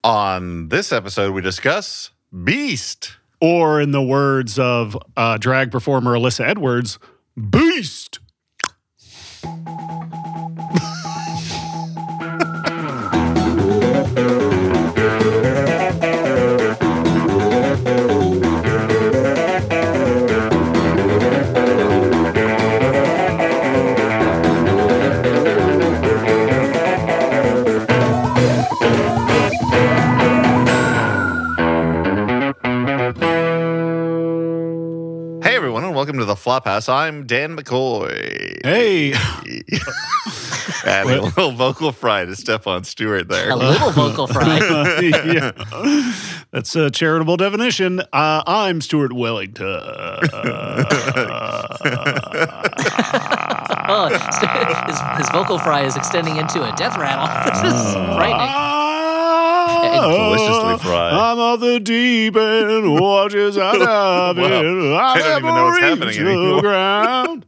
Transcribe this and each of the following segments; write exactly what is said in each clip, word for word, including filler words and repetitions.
On this episode, we discuss Beast. Or in the words of uh, drag performer Alyssa Edwards, Beast. Welcome to the Flophouse. I'm Dan McCoy. Hey. Adding a little vocal fry to Stephon Stewart there. A little vocal fry. Uh, yeah. That's a charitable definition. Uh, I'm Stuart Wellington. Oh, his, his vocal fry is extending into a death rattle. This is frightening. Deliciously fried. I'm on the deep end, watches I dive in. I don't even know what's happening anymore. Ground.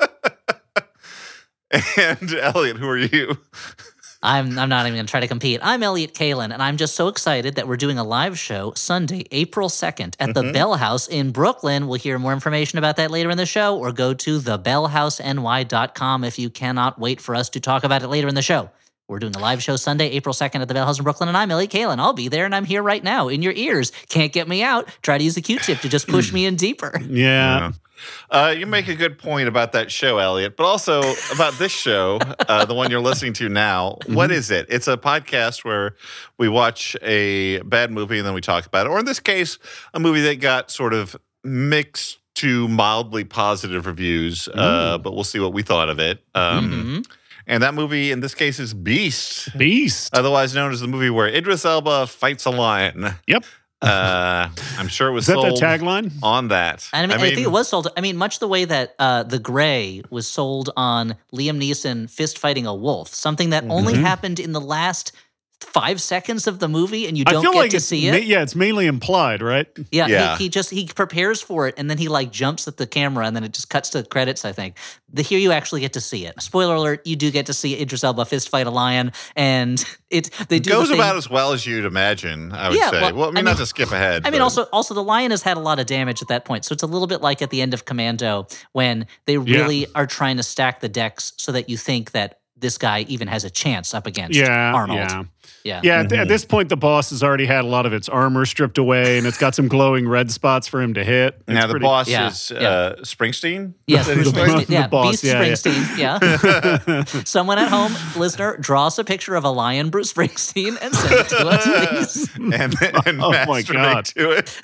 And Elliot, who are you? I'm I'm not even going to try to compete. I'm Elliot Kalin, and I'm just so excited that we're doing a live show Sunday, April second at the mm-hmm. Bell House in Brooklyn. We'll hear more information about that later in the show, or go to the bell house n y dot com if you cannot wait for us to talk about it later in the show. We're doing a live show Sunday, April second at the Bell House in Brooklyn, and I'm Elliot Kalin. I'll be there, and I'm here right now in your ears. Can't get me out. Try to use a Q-tip to just push me in deeper. Yeah. yeah. Uh, you make a good point about that show, Elliot, but also about this show, uh, the one you're listening to now. Mm-hmm. What is it? It's a podcast where we watch a bad movie and then we talk about it. Or in this case, a movie that got sort of mixed to mildly positive reviews, uh, but we'll see what we thought of it. Um, mm-hmm. And that movie, in this case, is Beast. Beast. Otherwise known as the movie where Idris Elba fights a lion. Yep. Uh, I'm sure it was is that sold the tagline? On that. I mean, I, mean, I think it was sold. I mean, much the way that uh, The Grey was sold on Liam Neeson fist fighting a wolf, something that only mm-hmm. happened in the last five seconds of the movie, and you don't I feel get like to it's see it. Ma- yeah, it's mainly implied, right? Yeah, yeah. He, he just he prepares for it, and then he like jumps at the camera, and then it just cuts to the credits. I think the here you actually get to see it. Spoiler alert: you do get to see Idris Elba fist fight a lion, and it they do it goes the about as well as you'd imagine. I would yeah, say. Well, well I mean, I mean, not to skip ahead. I mean, but. also also the lion has had a lot of damage at that point, so it's a little bit like at the end of Commando when they really yeah. are trying to stack the decks so that you think that this guy even has a chance up against yeah, Arnold. Yeah. Yeah. Yeah. Mm-hmm. At, at this point, the boss has already had a lot of its armor stripped away, and it's got some glowing red spots for him to hit. It's now the pretty, boss yeah, is yeah. Uh, Springsteen. Yes, the, Bruce Springsteen. the Yeah, boss, Beast yeah, Springsteen. Yeah. yeah. Someone at home, listener, draw us a picture of a lion, Bruce Springsteen, and send it to us, please. and and oh my God. to it.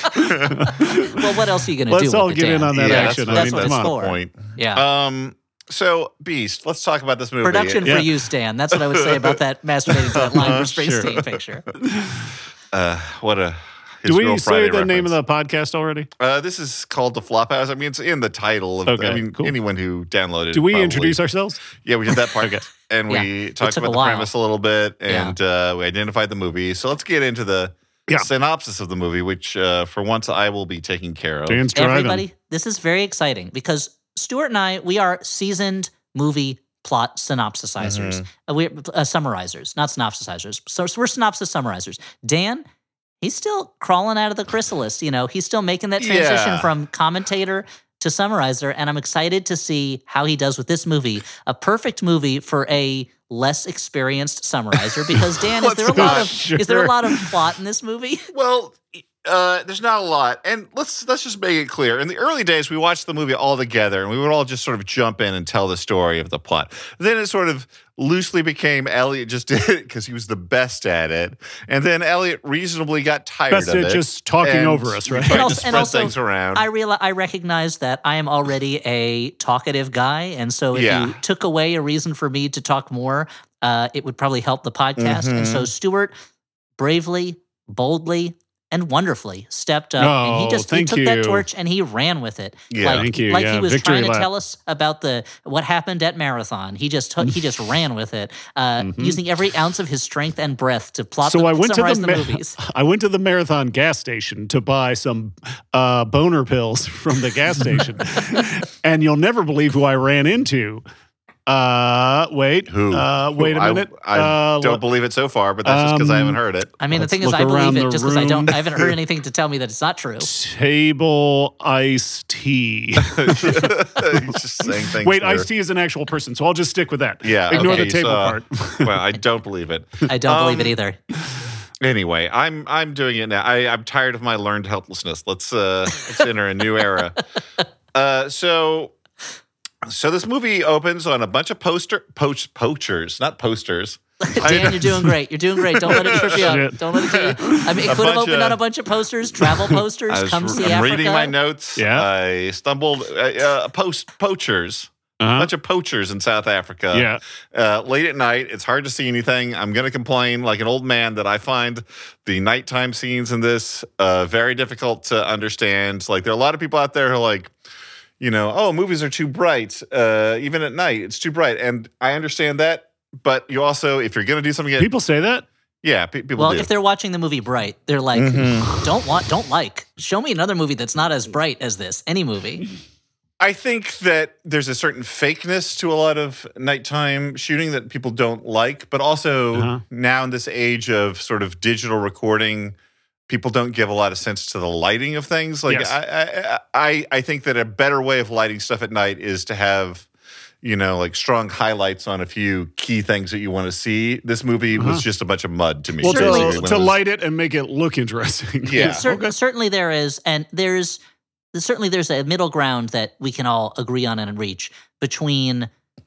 Well, what else are you going to do? Let's all with get it, in on that yeah, action. That's, I that's mean, what come it's on. for. Point. Yeah. Um. So, Beast. Let's talk about this movie. Production yeah. for you, Stan. That's what I would say about that masturbating to that line Bruce Springsteen Sure. picture. Uh, what a. His Do we Girl say Friday the reference. name of the podcast already? Uh, this is called the Flophouse. I mean, it's in the title. Of, Okay, I mean, cool. anyone who downloaded. Do we probably, introduce ourselves? Yeah, we did that part, Okay. and Yeah, we it talked took about a the while. premise a little bit, and uh, we identified the movie. So let's get into the Yeah. synopsis of the movie, which uh, for once I will be taking care of. Dan's driving. Everybody, this is very exciting because Stuart and I, we are seasoned movie plot synopsisizers. Mm-hmm. Uh, we're uh, summarizers, not synopsisizers. So, so we're synopsis summarizers. Dan, he's still crawling out of the chrysalis. You know, he's still making that transition Yeah. from commentator to summarizer, and I'm excited to see how he does with this movie. A perfect movie for a less experienced summarizer. Because Dan, is there a lot of Sure. is there a lot of plot in this movie? Well, uh, there's not a lot, and let's let's just make it clear. In the early days, we watched the movie all together, and we would all just sort of jump in and tell the story of the plot. Then it sort of loosely became Elliot just did it because he was the best at it, and then Elliot reasonably got tired Best of at it, just talking and over us, right? tried And also- to and spread also, things around. I realize I recognize that I am already a talkative guy, and so if Yeah. you took away a reason for me to talk more, uh, it would probably help the podcast. And Mm-hmm. so Stuart bravely, boldly, and wonderfully stepped up, and he Oh, just he thank took that you. torch and he ran with it. Yeah. like, Thank you. Like Yeah, he was victory trying to lap. tell us about the what happened at Marathon. He just took, he just ran with it, uh, using every ounce of his strength and breath to plot. So the, I went to summarize the, the, ma- movies. I went to the Marathon gas station to buy some uh, boner pills from the gas station, and you'll never believe who I ran into. Uh, wait. Who? Uh, wait a I- minute. I, uh, don't believe it so far, but that's just because I haven't um, heard it. I mean, Let's the thing is, look I believe around it the just because I don't. room. I haven't heard anything to tell me that it's not true. Table iced tea. He's just saying things. Wait, that are- iced tea is an actual person, so I'll just stick with that. Yeah. Ignore okay, the table so, part. Well, I don't believe it. I don't believe Um, it either. Anyway, I'm I'm doing it now. I, I'm tired of my learned helplessness. Let's uh let's enter a new era. Uh, so so this movie opens on a bunch of poster poach poachers, not posters. Dan, you're doing great. You're doing great. Don't let it trip you up. Shit. Don't let it get you. I mean, it A could have bunch opened of- on a bunch of posters, travel posters. I was, Come see I'm Africa. reading my notes. Yeah. I stumbled uh, uh, post poachers. A Uh-huh. bunch of poachers in South Africa. Yeah. Uh, late at night, it's hard to see anything. I'm going to complain like an old man that I find the nighttime scenes in this uh, very difficult to understand. Like, there are a lot of people out there who are like, you know, oh, movies are too bright. Uh, even at night, it's too bright. And I understand that. But you also, if you're going to do something, People say that? yeah, pe- people Well, do. if they're watching the movie Bright, they're like, Mhm. don't want, don't like. Show me another movie that's not as bright as this. Any movie. I think that there's a certain fakeness to a lot of nighttime shooting that people don't like, but also Uh-huh. now in this age of sort of digital recording, people don't give a lot of sense to the lighting of things. Like Yes. I, I, I, I think that a better way of lighting stuff at night is to have, you know, like strong highlights on a few key things that you want to see. This movie Uh-huh. was just a bunch of mud to me. Well, Certainly. to, basically, when to it was- light it and make it look interesting. Yeah. Cer- Okay. Certainly there is, and there's certainly there's a middle ground that we can all agree on and reach between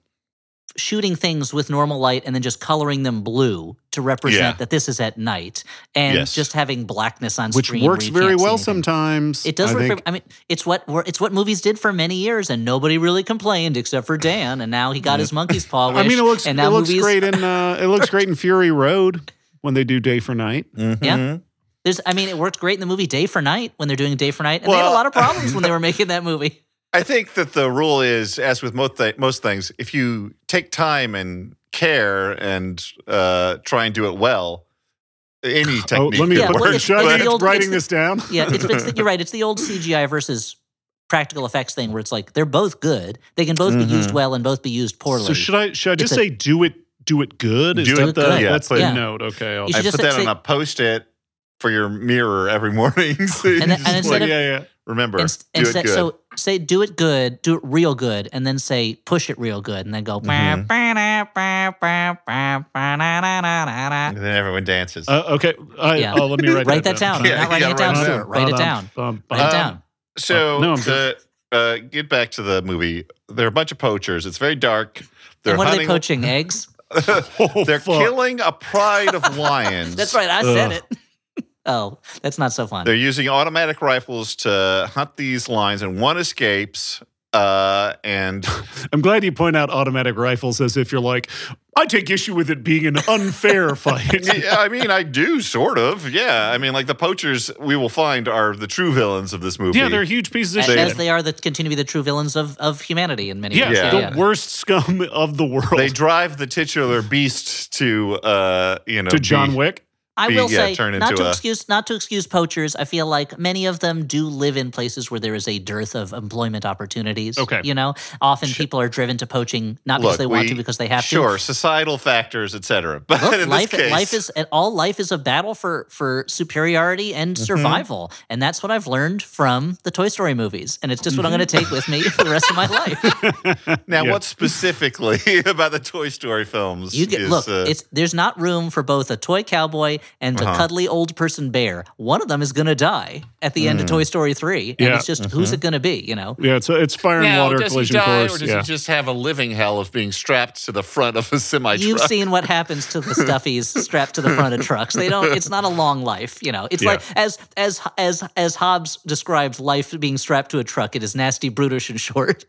shooting things with normal light and then just coloring them blue to represent Yeah. that this is at night, and Yes. just having blackness on Which screen. works where you very can't see well anything. sometimes. It does I work. think. For, I mean, it's what we're- it's what movies did for many years, and nobody really complained except for Dan. And now he got his monkey's paw wish. I mean, it looks and it now looks movies, great in uh, it looks great in Fury Road when they do day for night. Mhm. Yeah. There's, I mean, it worked great in the movie Day for Night when they're doing Day for Night, and they had a Well- lot of problems when they were making that movie. I think that the rule is, as with most, th- most things, if you take time and care and uh, try and do it well, any technique Oh, let me. Yeah, could well, work. it's- should it's I the be old- writing it's this down? Yeah, it's, it's the, you're right. It's the old C G I versus practical effects thing, where it's like they're both good. They can both be used well and both be used poorly. So should I should I just It's a- say do it do it good? Is Do that it the, good. Yeah, that's the put- note? Okay. I'll, You I should put just that say- on a post-it for your mirror every morning. So you And then- just and instead like, of- yeah, yeah. remember, Inst- do instead, it good. so say do it good, do it real good, and then say push it real good, and then go. and then everyone dances. Uh, okay. I, Yeah. oh, let me write, Write that down. Yeah, You're not you writing it gotta down, write it Stuart. down. Write it down. Bum, Write it Um, down. so uh, no, I'm to uh, get back to the movie, there are a bunch of poachers. It's very dark. They're And what are they hunting. poaching? Eggs? Oh, They're fuck. killing a pride of lions. That's right. I said Ugh. it. Oh, that's not so fun. They're using automatic rifles to hunt these lions, and one escapes. Uh, and I'm glad you point out automatic rifles as if you're like, I take issue with it being an unfair fight. yeah, I mean, I do sort of. Yeah, I mean, like the poachers we will find are the true villains of this movie. Yeah, they're huge pieces of A- shit. As they are, that continue to be the true villains of, of humanity in many yeah, ways. Yeah. the worst scum of the world. They drive the titular beast to, uh, you know, to John be- Wick. I be- will yeah, say, turn not into to a- excuse not to excuse poachers. I feel like many of them do live in places where there is a dearth of employment opportunities. Okay. You know, often people are driven to poaching not because Look, they want we- to, because they have Sure, societal factors, et cetera. But to. Look, in life, this case, life is all life is a battle for for superiority and Mm-hmm. survival, and that's what I've learned from the Toy Story movies, and it's just what I'm going to take with me for the rest of my life. now, Yeah. what specifically about the Toy Story films? You get is, look. uh, It's there's not room for both a toy cowboy and a Uh-huh. cuddly old person bear. One of them is going to die at the end Mm. of Toy Story three, and Yeah. it's just Mm-hmm. who's it going to be? You know. Yeah, it's it's fire and now, water does he collision die, course. or does yeah. he just have a living hell of being strapped to the front of a semi You've truck? seen what happens to the stuffies strapped to the front of trucks. They don't. It's not a long life. You know. It's Yeah. like as as as as Hobbes describes life being strapped to a truck. It is nasty, brutish, and short.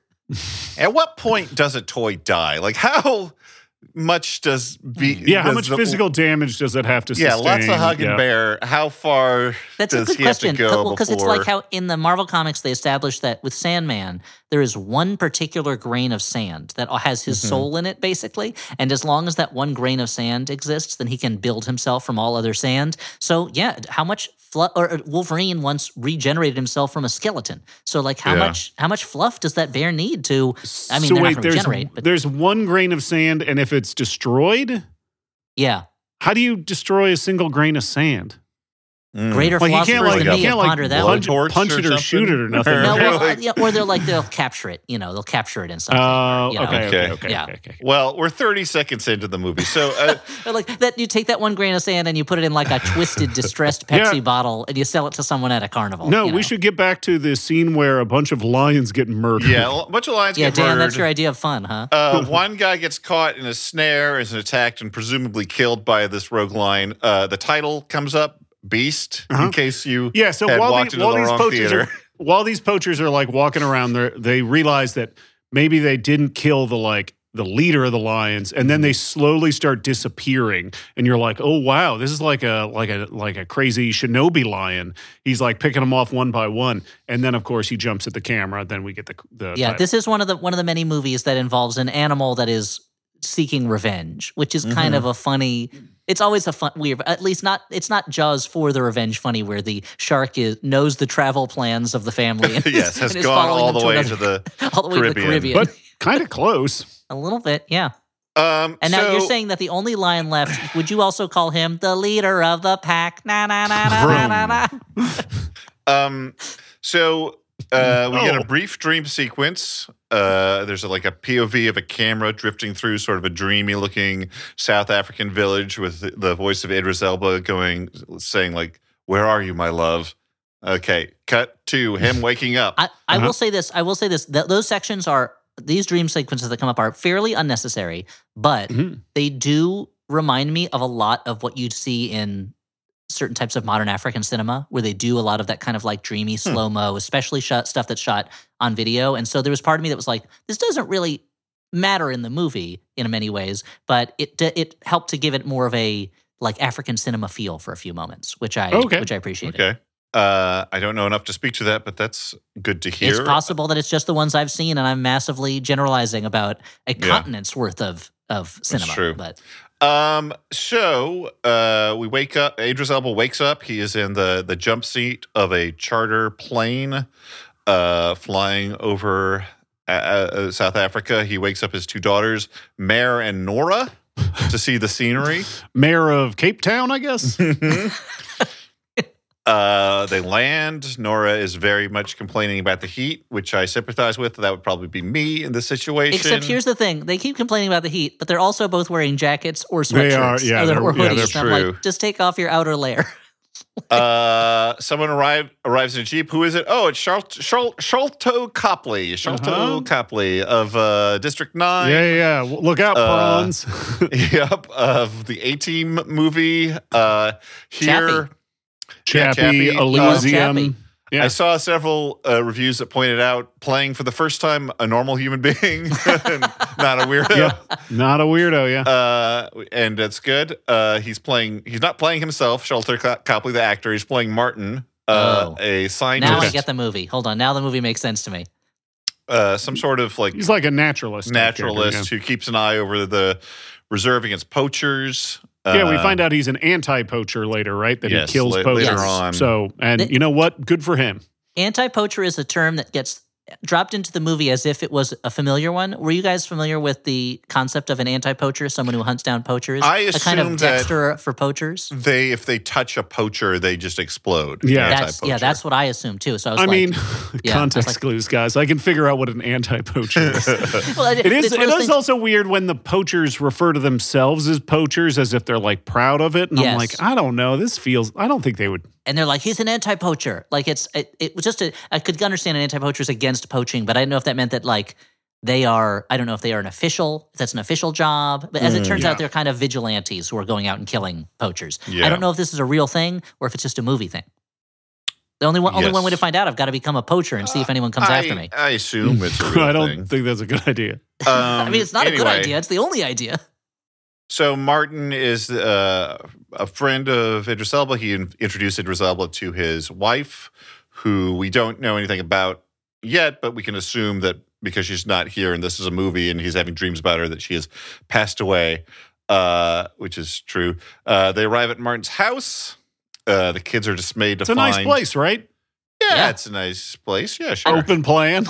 At what point does a toy die? Like how much does be? yeah, how does much the- physical damage does it have to Yeah, sustain? lots of hug and Yeah. bear. How far That's does a good he question. have to go Because before? it's like how in the Marvel comics they established that with Sandman, there is one particular grain of sand that has his Mm-hmm. soul in it, basically. And as long as that one grain of sand exists, then he can build himself from all other sand. So, yeah, how much fluff, or Wolverine once regenerated himself from a skeleton. So like, how Yeah. much how much fluff does that bear need to? I mean, so they're wait, not going to there's, regenerate, but there's one grain of sand, and if it's destroyed, yeah, how do you destroy a single grain of sand? Mm. greater Like you philosophers can't like than you me can't have like pondered that blood one. torch punch or it or shoot it or something? nothing. No, right? well, uh, Like- yeah, or they're like they'll capture it. You know, they'll capture it in something. Oh, or, you know. okay, okay, Okay. okay, Yeah. okay, okay. Well, we're thirty seconds into the movie, so uh, Or like that, you take that one grain of sand and you put it in like a twisted, distressed Pepsi Yeah. bottle, and you sell it to someone at a carnival. No, you know? we should get back to the scene where a bunch of lions get murdered. yeah, a bunch of lions Yeah, get Dan, murdered. that's your idea of fun, huh? Uh, one guy gets caught in a snare, is attacked, and presumably killed by this rogue lion. Uh, the title comes up, Beast, Uh-huh. in case you Yeah, so had while, walked the, into while the these wrong poachers theater. are, while these poachers are like walking around, they they realize that maybe they didn't kill the like the leader of the lions, and then they slowly start disappearing. And you're like, oh wow, this is like a like a like a crazy shinobi lion. He's like picking them off one by one, and then of course he jumps at the camera. Then we get the the Yeah, title. this is one of the one of the many movies that involves an animal that is seeking revenge, which is kind Mhm. of a funny. It's always a fun, weird. At least not. It's not Jaws for the revenge funny, where the shark is knows the travel plans of the family. And yes, is- has and is gone following all them the way another- to the. all the way to the Caribbean. Caribbean. but kind of close. A little bit, yeah. Um, And now so, you're saying that the only lion left. Would you also call him the leader of the pack? Na na na na na na. na. Um, so uh, we get Oh. a brief dream sequence. Uh, there's a, like a P O V of a camera drifting through sort of a dreamy-looking South African village with the, the voice of Idris Elba going, saying like, "Where are you, my love?" Okay, cut to him waking up. I, I Uh-huh. will say this. I will say this. Th- those sections are these dream sequences that come up are fairly unnecessary, but Mhm. they do remind me of a lot of what you'd see in certain types of modern African cinema, where they do a lot of that kind of like dreamy slow mo, especially shot stuff that's shot on video. And so there was part of me that was like, this doesn't really matter in the movie in many ways, but it it helped to give it more of a like African cinema feel for a few moments, which I Okay. which I appreciated. Okay. Uh, I don't know enough to speak to that, but that's good to hear. It's possible that it's just the ones I've seen, and I'm massively generalizing about a Yeah. continent's worth of of cinema. true. But Um, so uh, we wake up. Idris Elba wakes up. He is in the the jump seat of a charter plane, uh, flying over uh, uh, South Africa. He wakes up his two daughters, Mare and Nora, to see the scenery. Mayor of Cape Town, I guess. Uh, they land. Nora is very much complaining about the heat, which I sympathize with. That would probably be me in this situation. except here's the thing: they keep complaining about the heat, but they're also both wearing jackets or sweatshirts They are, yeah, or, they're- or yeah, hoodies. they're and I'm true. like, just take off your outer layer. Uh, someone arrive, arrives in a Jeep. Who is it? Oh, it's Shal- Shal- Sholto Copley. Sholto Uh-huh. Copley of uh, District nine. Yeah, yeah, yeah. Look out, Uh, prawns. Yep, of the A-Team movie. Uh, here, Chappie, Chappie. Elysium. Chappie. Yeah. I saw several uh, reviews that pointed out playing for the first time a normal human being, not a weirdo. Yeah, not a weirdo, yeah. Uh, and that's good. Uh, he's playing. He's not playing himself, Sholto Co- Copley, the actor. He's playing Martin, uh, Oh. a scientist. Now I get the movie. Hold on, now the movie makes sense to me. uh, some sort of like He's like a naturalist. type naturalist character, who keeps an eye over the reserve against poachers. Yeah, yeah we Uh, find out he's an anti-poacher later, right? That yes, he kills la- poachers. later on. So, and Th- you know what? Good for him. Anti-poacher is a term that gets dropped into the movie as if it was a familiar one. Were you guys familiar with the concept of an anti-poacher, someone who hunts down poachers? I a kind of assumed that- Dexter for poachers. They, if they touch a poacher, they just explode. Yeah. That's Anti-poacher. yeah, that's what I assumed too. So I was I like, mean, yeah, I context was like- clues, guys. I can figure out what an anti-poacher is. well, It is. it's one It of those is things- also weird when the poachers refer to themselves as poachers, as if they're like proud of it. And I'm Yes. like, I don't know. This feels. I don't think they would. and they're like, he's an anti-poacher. Like it's it, it was just a I could understand an anti-poacher is against poaching, but I didn't know if that meant that like they are. I don't know if they are an official. If that's an official job. But as it Mm, turns yeah. out, they're kind of vigilantes who are going out and killing poachers. Yeah. I don't know if this is a real thing or if it's just a movie thing. The only one, only one way to Yes. find out, I've got to become a poacher and see if anyone comes I, after me. I assume it's a real I don't thing. think that's a good idea. I mean, it's not a good anyway, idea. It's the only idea. So Martin is uh, a friend of Idris Elba. He in- introduced Idris Elba to his wife, who we don't know anything about yet, but we can assume that because she's not here and this is a movie and he's having dreams about her, that she has passed away, uh, which is true. Uh, they arrive at Martin's house. Uh, the kids are dismayed to It's a find. nice place, right? Yeah, Yeah. it's a nice place. Yeah, sure. Open plan.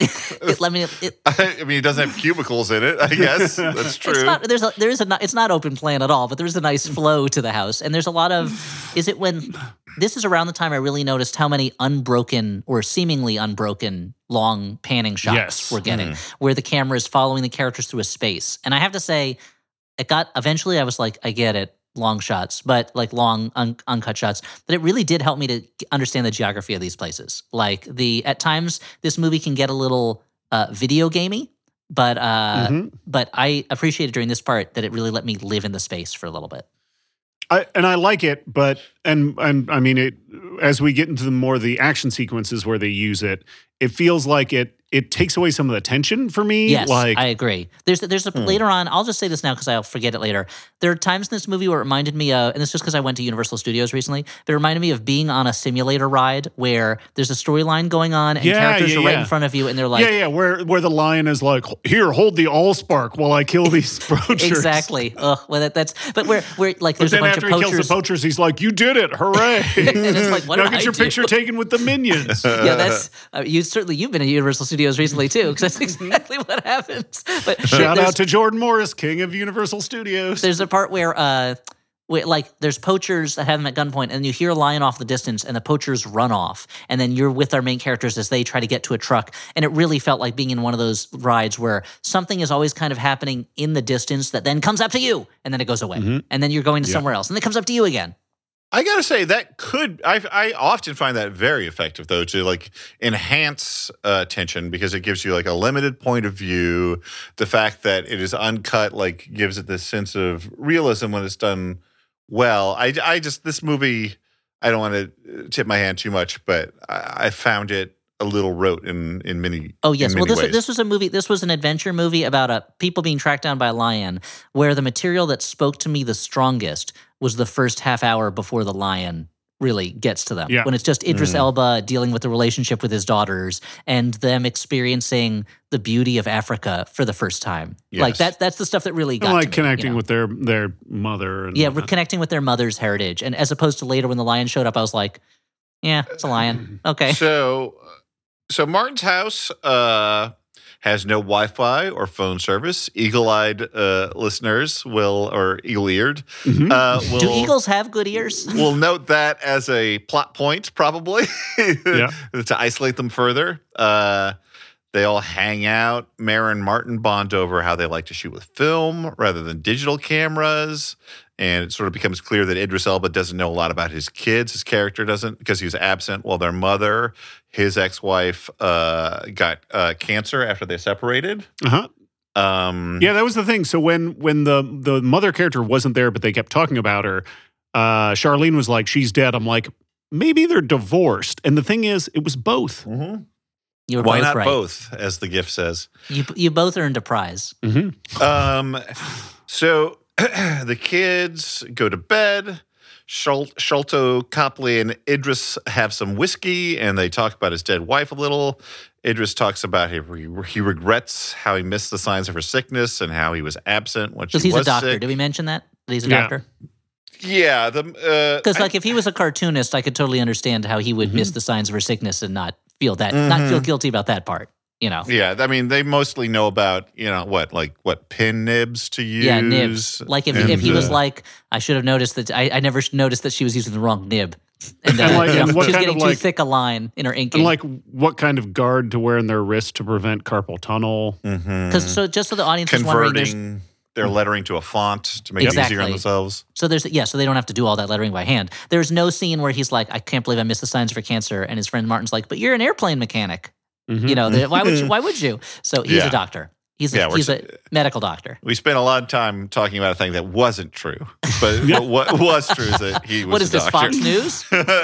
It, let me. It, I mean, it doesn't have cubicles in it. I guess that's true. It's not. There's a. There is a. It's not open plan at all. But there's a nice flow to the house, and there's a lot of. Is it when? This is around the time I really noticed how many unbroken or seemingly unbroken long panning shots Yes. we're getting, where the camera is following the characters through a space. And I have to say, it got eventually. I was like, I get it. Long shots, but like long un- uncut shots. But it really did help me to understand the geography of these places. Like the at times, this movie can get a little uh, video gamey, but uh, Mhm. but I appreciated during this part that it really let me live in the space for a little bit. I, and I like it, but and and I mean it as we get into the more the action sequences where they use it, it feels like it it takes away some of the tension for me. Yes, like I agree. There's there's a Hmm. later on. I'll just say this now because I'll forget it later. There are times in this movie where it reminded me of, and it's just because I went to Universal Studios recently. But it reminded me of being on a simulator ride where there's a storyline going on and Yeah, characters yeah, are right yeah. in front of you, and they're like, yeah, yeah, where where the lion is like, here, hold the allspark while I kill these poachers. exactly. Ugh, well, that, that's but where where like But there's a then bunch after of he kills poachers. the poachers, he's like, "You did it! Hooray!" And it's like, what now did get I your do? picture taken with the minions. Yeah, that's uh, you. Certainly, you've been at Universal Studios recently too, because that's exactly what happens. But Shout there's- out to Jordan Morris, king of Universal Studios. There's a part where, uh, where, like, there's poachers that have them at gunpoint, and you hear a lion off the distance, and the poachers run off, and then you're with our main characters as they try to get to a truck, and it really felt like being in one of those rides where something is always kind of happening in the distance that then comes up to you, and then it goes away, Mhm. and then you're going to Yeah. somewhere else, and it comes up to you again. I gotta say that could I I often find that very effective though to like enhance uh, tension because it gives you like a limited point of view. The fact that it is uncut like gives it this sense of realism when it's done well. I I just this movie I don't want to tip my hand too much, but I, I found it a little rote in in many. Oh yes, in well many this ways. this was a movie. This was an adventure movie about a people being tracked down by a lion. Where the material that spoke to me the strongest was the first half hour before the lion really gets to them. Yeah. When it's just Idris Mm. Elba dealing with the relationship with his daughters and them experiencing the beauty of Africa for the first time. Like Yes. that's that's the stuff that really got I like to me, connecting you know? with their their mother. And yeah, whatnot. reconnecting with their mother's heritage. And as opposed to later when the lion showed up, I was like, yeah, it's a lion. Okay. So, so Martin's house uh, has no Wi-Fi or phone service. Eagle-eyed uh, listeners will, or eagle-eared, Mhm. uh, will. Do eagles have good ears? We'll note that as a plot point, probably, Yeah. to isolate them further. Uh, they all hang out. Mare and Martin bond over how they like to shoot with film rather than digital cameras. And it sort of becomes clear that Idris Elba doesn't know a lot about his kids. His character doesn't because he was absent while their mother, his ex-wife, uh, got uh, cancer after they separated. Uh-huh. Um, Yeah, that was the thing. So when when the the mother character wasn't there, but they kept talking about her, uh, Charlene was like, "She's dead." I'm like, maybe they're divorced. And the thing is, it was both. mhm. You were Why both not right. both, as the gift says? You you both earned a prize. Mm-hmm. Um, so the kids go to bed. Schul- Sholto, Copley, and Idris have some whiskey, and they talk about his dead wife a little. Idris talks about he, he regrets how he missed the signs of her sickness and how he was absent when she Because he's was a doctor. sick. Did we mention that? That he's a Yeah. doctor? Yeah, the Because uh, like if he was a cartoonist, I could totally understand how he would miss the signs of her sickness and not feel that, not feel Mhm. guilty about that part. You know? yeah, I mean, they mostly know about you know what, like what pin nibs to use. Yeah, nibs. Like if, if he and, was uh, like, I should have noticed that. I, I never noticed that she was using the wrong nib, and, uh, And like- you know, and what she was kind getting of too like- thick a line in her inking. And like, what kind of guard to wear in their wrist to prevent carpal tunnel? mhm. Because so just so the audience is wondering, there's converting their lettering to a font to make it easier Exactly. on themselves. so there's yeah, so they don't have to do all that lettering by hand. There's no scene where he's like, I can't believe I missed the signs for cancer, and his friend Martin's like, but you're an airplane mechanic. Mhm. You know, why would you? Why would you? So he's Yeah. a doctor. He's a, Yeah, we're he's s- a medical doctor. We spent a lot of time talking about a thing that wasn't true, but what was true is that he was What a is this, doctor. Fox News?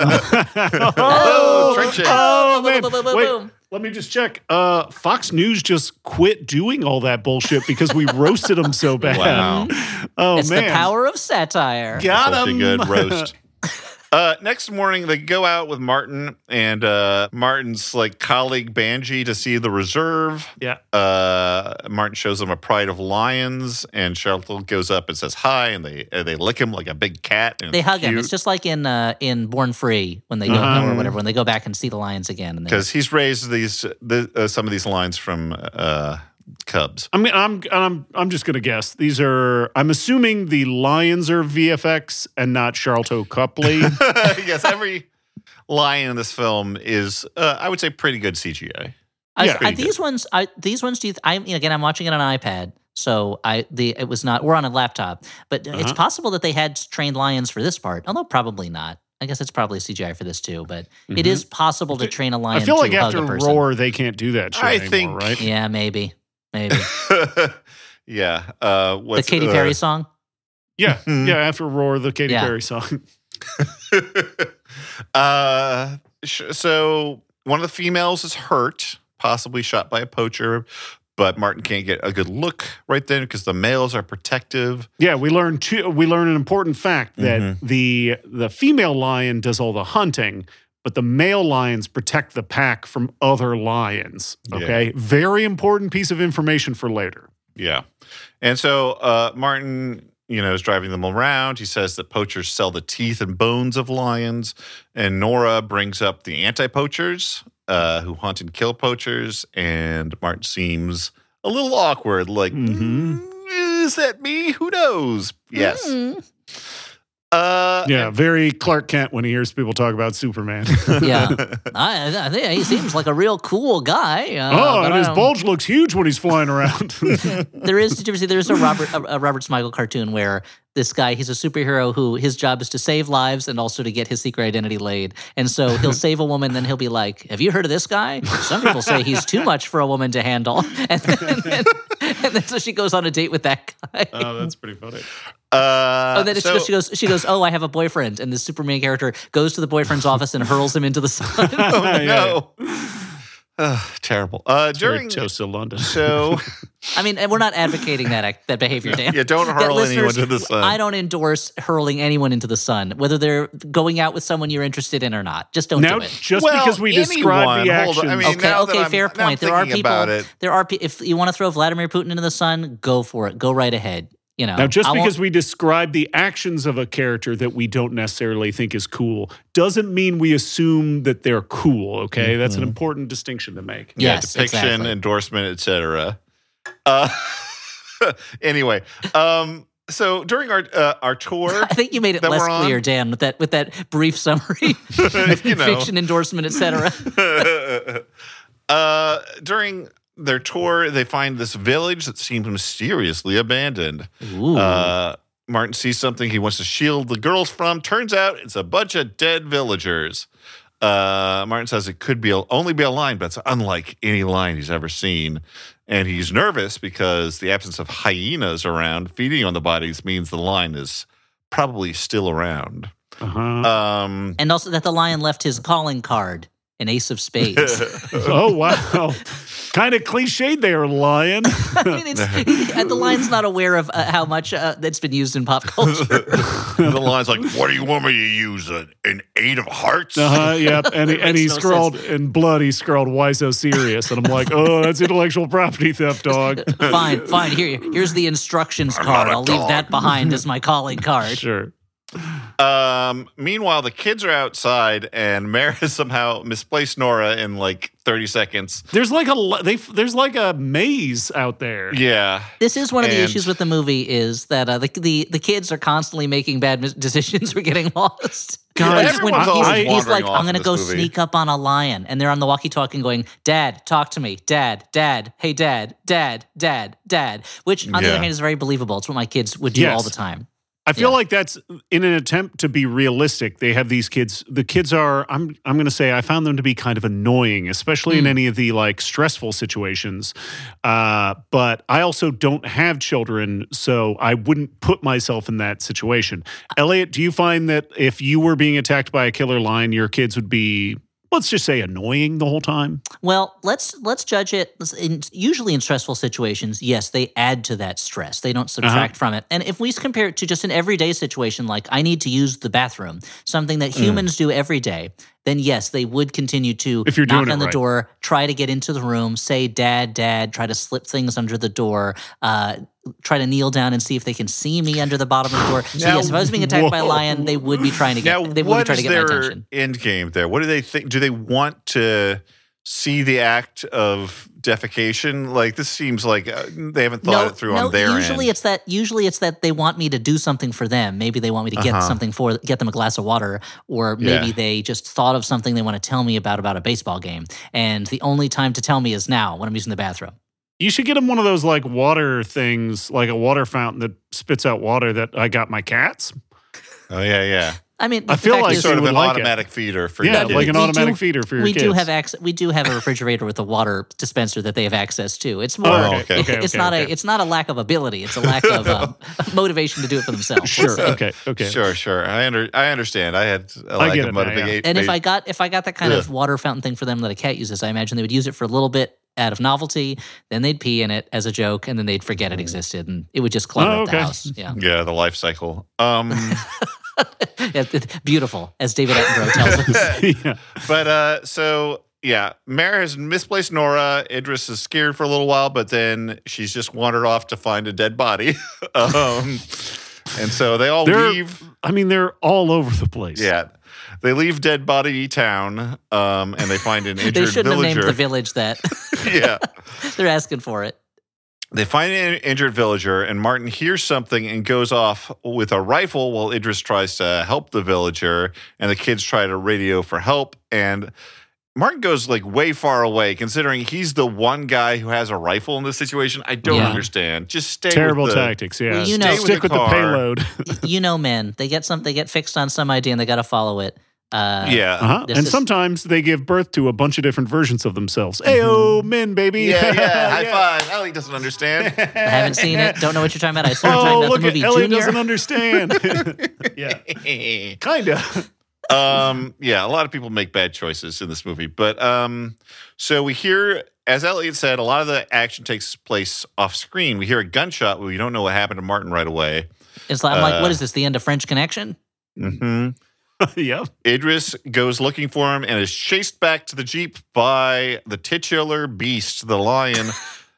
Oh, trenching. Oh, Boom, man. boom, boom, boom, Wait, boom. let me just check. Uh, Fox News just quit doing all that bullshit because we roasted them so bad. Wow. Oh, It's man. the power of satire. Got Such a him. good roast. Uh, next morning, they go out with Martin and uh, Martin's like colleague Banji to see the reserve. Yeah. Uh, Martin shows them a pride of lions, and Charlotte goes up and says hi, and they uh, they lick him like a big cat. And They it's hug him. cute. It's just like in uh, in Born Free when they go Uh-huh. or whatever when they go back and see the lions again. And they're- Because he's raised these the, uh, some of these lines from uh, cubs. I mean, I'm I'm I'm just gonna guess. These are. I'm assuming the lions are V F X and not Charlton Copley. Yes, every lion in this film is, uh, I would say, pretty good C G I. I, Yeah. I, these ones, I, these ones. Do you? I again, I'm watching it on an iPad, so I the it was not. We're on a laptop, but it's Uh-huh. possible that they had trained lions for this part. Although probably not. I guess it's probably C G I for this too, but it Mhm. is possible to train a lion. I feel to like hug after a person. Roar, they can't do that shit I anymore, think- right? Yeah, maybe, maybe Yeah. Uh, the what's, Katy uh, Perry song. Yeah, Mhm. yeah. After Roar, the Katy Yeah. Perry song. uh, sh- so one of the females is hurt, possibly shot by a poacher, but Martin can't get a good look right then because the males are protective. Yeah, we learned two, we learned an important fact that Mhm. the the female lion does all the hunting, but the male lions protect the pack from other lions. Okay, very important piece of information for later. Yeah. And so uh, Martin, you know, is driving them around. He says that poachers sell the teeth and bones of lions. And Nora brings up the anti-poachers uh, who hunt and kill poachers. And Martin seems a little awkward. Like, Mhm. "Mm, is that me? Who knows? Yes. Mm. Uh, Yeah, very Clark Kent when he hears people talk about Superman. Yeah, I, I think he seems like a real cool guy. Uh, oh, but and I his don't- bulge looks huge when he's flying around. There is, did you ever see, there's a Robert a, a Robert Smigel cartoon where this guy, he's a superhero who his job is to save lives and also to get his secret identity laid. And so he'll save a woman, then he'll be like, "Have you heard of this guy? Some people say he's too much for a woman to handle." And then, and then, and then so she goes on a date with that guy. Oh, that's pretty funny. Uh, Oh, then so- she, goes, she goes, she goes, "Oh, I have a boyfriend." And the Superman character goes to the boyfriend's office and hurls him into the sun. oh, Yeah, no. Ugh, terrible. Uh, During during Toast to London. so I mean, and we're not advocating that act- that behavior, Dan. yeah, don't That hurl anyone listeners, to the sun. I don't endorse hurling anyone into the sun, whether they're going out with someone you're interested in or not. Just don't now, do it. just Well, because we describe the anyone, hold actions. on, I mean, Okay, now that okay, I'm- fair now I'm point. There are thinking people. about it. There are. pe- If you want to throw Vladimir Putin into the sun, go for it. Go right ahead. You know. Now, just I won't- because we describe the actions of a character that we don't necessarily think is cool doesn't mean we assume that they're cool, okay? That's an important distinction to make. Yeah, Yes, depiction, exactly. endorsement, et cetera. Uh, anyway, um, so during our uh, our tour, I think you made it that less we're on? clear, Dan, with that with that brief summary, you know, fiction endorsement, et cetera. uh, during their tour, they find this village that seems mysteriously abandoned. Ooh. Uh, Martin sees something he wants to shield the girls from. Turns out it's a bunch of dead villagers. Uh, Martin says it could be a, only be a line, but it's unlike any line he's ever seen. And he's nervous because the absence of hyenas around feeding on the bodies means the line is probably still around. Uh-huh. Um, And also that the lion left his calling card, an ace of spades. Oh, wow. Kind of cliched there, lion. I mean, it's, the lion's not aware of uh, how much uh, that's been used in pop culture. the line's like, "What do you want me to use? An, an eight of hearts?" Uh-huh, yep. And he, and he Makes no scrawled in blood, he scrawled, "Why so serious?" And I'm like, oh, that's intellectual property theft, dog. Fine, fine. Here, here's the instructions I'm card. not a I'll leave dog. that behind as my calling card. Sure. Um, meanwhile, the kids are outside, and Mare has somehow misplaced Nora in like thirty seconds. There's like a lo- they there's like a maze out there. Yeah. This is one of the And- issues with the movie is that uh, the, the the kids are constantly making bad mis- decisions. We're getting lost. God, Like, everyone's he's, always he's wandering like, off "I'm going to in go this movie." sneak up on a lion," and they're on the walkie-talkie going, "Dad, talk to me. Dad, Dad, hey, Dad, Dad, Dad, Dad." Which, on the Yeah. other hand, is very believable. It's what my kids would do Yes. all the time. I feel Yeah. like that's in an attempt to be realistic. They have these kids. The kids are. I'm. I'm going to say I found them to be kind of annoying, especially in Mm. any of the like stressful situations. Uh, but I also don't have children, so I wouldn't put myself in that situation. Elliot, do you find that if you were being attacked by a killer lion, your kids would be let's just say, annoying the whole time? Well, let's let's judge it. In, usually in stressful situations, yes, they add to that stress. They don't subtract Uh-huh. from it. And if we compare it to just an everyday situation, like I need to use the bathroom, something that humans do every day, then yes, they would continue to If you're knock doing it on the right. door, try to get into the room, say "Dad, Dad," try to slip things under the door, uh, try to kneel down and see if they can see me under the bottom of the door. So Now- yes, if I was being attacked by a Whoa. lion, they would be trying to get Now, they would be what trying is to get my their attention. end game there? What do they think? Do they want to see the act of defecation? Like, this seems like uh, they haven't thought it through no, on their usually end. it's that usually it's that they want me to do something for them. Maybe they want me to get Uh-huh. something for get them a glass of water, or maybe Yeah. they just thought of something they want to tell me about about a baseball game. And the only time to tell me is now when I'm using the bathroom. You should get him one of those like water things, like a water fountain that spits out water that I got my cats. Oh, yeah, yeah. I mean, I the feel fact like is- Sort of would an like it. automatic feeder for Yeah, your like an kids. We automatic do- feeder for your we kids. do have access. We do have a refrigerator with a water dispenser that they have access to. It's more. Oh, okay, okay, it's okay, not okay. a. It's not a lack of ability. It's a lack of um, motivation to do it for themselves. Sure. Okay. Okay. Sure, sure. I under, I understand. I had a I lack get of it now, yeah. motivation. And if I got if I got that kind of Ugh. water fountain thing for them that a cat uses, I imagine they would use it for a little bit out of novelty. Then they'd pee in it as a joke, and then they'd forget it existed, and it would just clutter Oh, up the okay. house. Yeah, Yeah, the life cycle. Um, It- it- beautiful, as David Attenborough tells us. yeah. but uh, so yeah, Mare has misplaced Nora. Idris is scared for a little while, but then she's just wandered off to find a dead body. um, and so they all They're- leave. I mean, they're all over the place. Yeah, they leave Dead Body Town, um, and they find an injured They shouldn't villager. have named the village that. yeah. They're asking for it. They find an injured villager, and Martin hears something and goes off with a rifle while Idris tries to help the villager, and the kids try to radio for help. And Martin goes like way far away, considering he's the one guy who has a rifle in this situation. I don't Yeah. understand. Just stay Terrible with the, tactics. Yeah. Well, you know- Stay with Stick the with the car. payload. You know, men. They get some. They get fixed on some idea, and they got to follow it. Uh, Yeah. Uh-huh. This And is- sometimes they give birth to a bunch of different versions of themselves. Ayo, men, baby. Yeah, yeah. High Yeah. five. Ellie doesn't understand. I haven't seen it. Don't know what you're talking about. I assume you're talking Oh, about look the at movie Ellie Junior. doesn't understand. yeah. Kind of. um, yeah, a lot of people make bad choices in this movie. But um, so we hear, as Elliot said, a lot of the action takes place off screen. We hear a gunshot, but we don't know what happened to Martin right away. It's like, I'm like, Uh, what is this? The end of French Connection? Mm-hmm. yep. Idris goes looking for him and is chased back to the Jeep by the titular beast, the lion.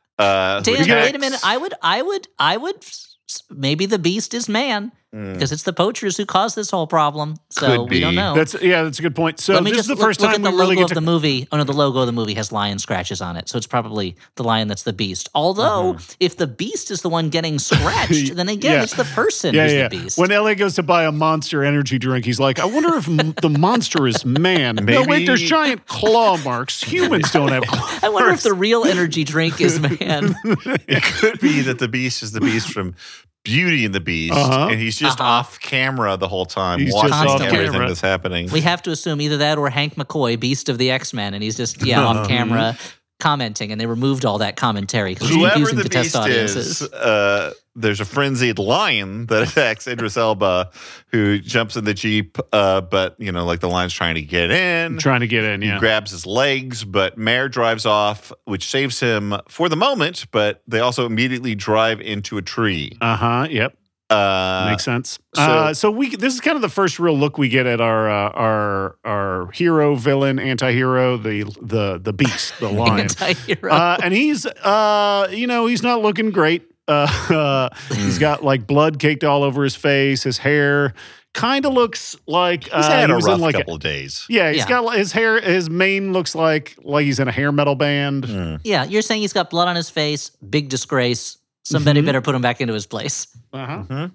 Uh, who Dan, wait a attacks- minute. I would, I would, I would. Maybe the beast is man Mm. because it's the poachers who caused this whole problem. So Could we don't be. know. That's yeah, that's a good point. So Let me this just is the look, first look time at we the really logo get of to the movie. Oh no, the logo of the movie has lion scratches on it, so it's probably the lion that's the beast. Although, if the beast is the one getting scratched, then again, Yeah. it's the person yeah, who's yeah. the beast. When Elliot goes to buy a Monster energy drink, he's like, I wonder if m- the monster is man. No, Maybe- wait, there's giant claw marks. Humans don't have claws. I wonder if the real energy drink is man. It could be that the beast is the beast from Beauty and the Beast, Uh-huh. and he's just Uh-huh. off camera the whole time, He's watching just off everything camera. that's happening. We have to assume either that or Hank McCoy, Beast of the X-Men, and he's just yeah off camera commenting, and they removed all that commentary because it's Whoever confusing the to test beast audiences. is, uh, there's a frenzied lion that attacks Idris Elba, who jumps in the Jeep, uh, but, you know, like the lion's trying to get in. Trying to get in, He yeah. grabs his legs, but Mare drives off, which saves him for the moment, but they also immediately drive into a tree. Uh huh. Yep. Uh, Makes sense. so- uh, so we this is kind of the first real look we get at our uh, our our hero, villain, anti-hero, the the the beast, the lion. Anti-hero. Uh, and he's, uh, you know, he's not looking great. Uh, uh, he's got like blood caked all over his face. His hair kind of looks like uh, he's had he a was rough in like a, couple of days. yeah. He's Yeah. got like, his hair. His mane looks like like he's in a hair metal band. Mm. yeah, you're saying he's got blood on his face, big disgrace. Somebody Mhm. better put him back into his place. Uh-huh.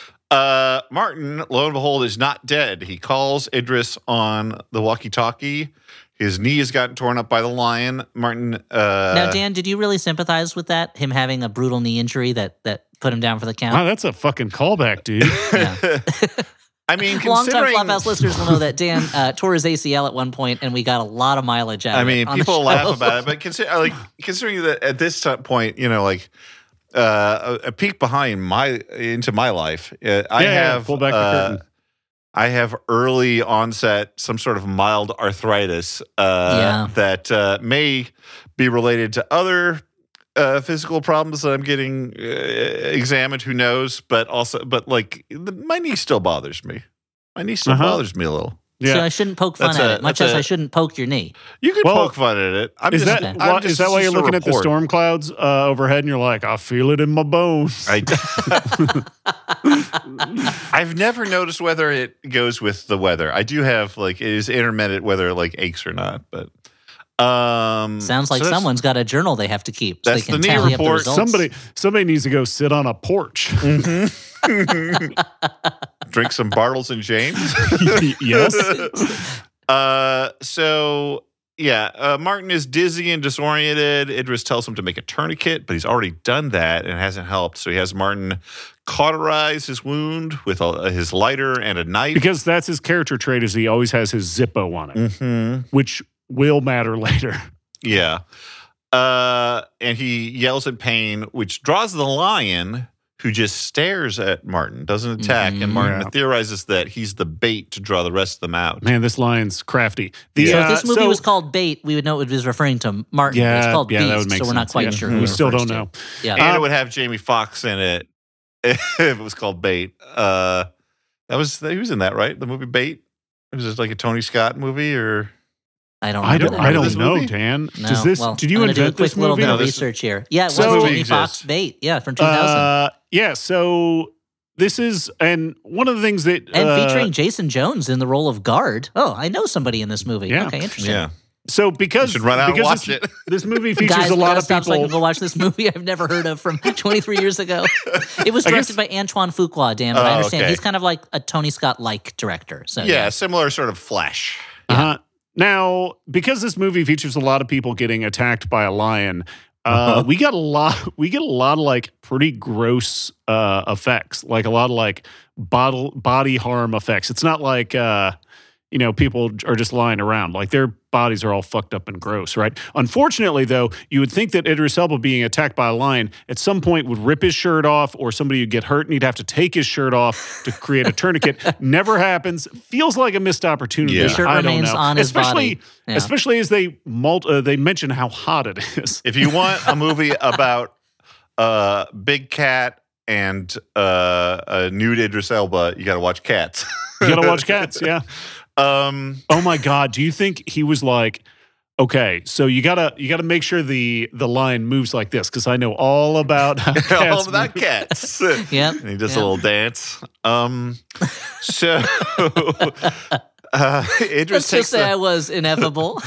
Uh, Martin, lo and behold, is not dead. He calls Idris on the walkie-talkie. His knee has gotten torn up by the lion. Martin. Uh, Now, Dan, did you really sympathize with that? Him having a brutal knee injury that that put him down for the count? Wow, that's a fucking callback, dude. Yeah. I mean, Longtime considering. Flophouse listeners will know that Dan uh, tore his A C L at one point, and we got a lot of mileage out I of it. mean, on the people show. laugh about it, but consider like considering that at this t- point, you know, like uh, a, a peek behind my into my life, uh, I Yeah, yeah, have pull back the uh, curtain. I have early onset, some sort of mild arthritis uh, Yeah. that uh, may be related to other uh, physical problems that I'm getting uh, examined. Who knows? But also, but like the, my knee still bothers me. My knee still Uh-huh. bothers me a little. Yeah. So I shouldn't poke fun That's at a- it, much that's as a- I shouldn't poke your knee. You can Well, poke fun at it. I'm Is just, that I'm why, just, is that why you're just a looking at the report. storm clouds uh, overhead and you're like, I feel it in my bones? I, I've never noticed whether it goes with the weather. I do have like it is intermittent whether it like aches or not, but um, Sounds like so that's- someone's got a journal they have to keep so they That's can the knee tally up the report. results. somebody somebody needs to go sit on a porch. drink some Bartles and James. Yes. Uh, so yeah, uh, Martin is dizzy and disoriented. Idris tells him to make a tourniquet, but he's already done that and it hasn't helped. So he has Martin cauterize his wound with a, his lighter and a knife. Because that's his character trait is he always has his Zippo on it, Mhm. which will matter later. Yeah. Uh, and he yells in pain, which draws the lion, who just stares at Martin, doesn't attack. Mhm. And Martin Yeah. theorizes that he's the bait to draw the rest of them out. Man, this lion's crafty. The, So uh, if this movie so- was called Bait, we would know it was referring to Martin. Yeah, it's called yeah, that would Beast, make so we're not sense. quite Yeah. sure. Mhm. who we it still refers don't to. know. Yeah. And Uh, it would have Jamie Foxx in it if it was called Bait. Uh, that was he was in that, right? The movie Bait. Was it like a Tony Scott movie or? I don't. I remember don't. that. I Remember don't this know, movie? Dan. No, Does this? well, did you I'm gonna do a invent quick this little movie? bit No, of this- research here. Yeah, it So- was Movie Jamie Foxx exists. Bait. Yeah, from two thousand. Uh, yeah. So this is, and one of the things that and uh, featuring Jason Jones in the role of guard. Oh, I know somebody in this movie. Yeah. Okay, interesting. Yeah, So you because should run out and because watch this, it. this movie features Guys, a we lot gotta of stop so I people. can go watch this movie I've never heard of from twenty-three years ago. It was I guess- directed by Antoine Fuqua, Dan, but I Oh, understand okay. he's kind of like a Tony Scott-like director. So Yeah, similar sort of Flash. Uh-huh. Now, because this movie features a lot of people getting attacked by a lion, uh, Uh-huh. we got a lot. We get a lot of like pretty gross uh, effects, like a lot of like body body harm effects. It's not like uh, you know people are just lying around; like their bodies are all fucked up and gross, right? Unfortunately, though, you would think that Idris Elba being attacked by a lion at some point would rip his shirt off, or somebody would get hurt and he'd have to take his shirt off to create a tourniquet. Never happens. Feels like a missed opportunity. Yeah. The shirt I don't remains know. on his especially, body. Yeah. especially as they mult, uh, they mention how hot it is. If you want a movie about uh, Big Cat and uh, a nude Idris Elba, you got to watch Cats. You gotta watch Cats, yeah. Um, Oh my God, do you think he was like, okay, so you gotta you gotta make sure the the lion moves like this because I know all about how all cats about move. cats. Yep. And he does Yep. a little dance. Um, so uh, Idris Let's takes just say I the, was ineffable.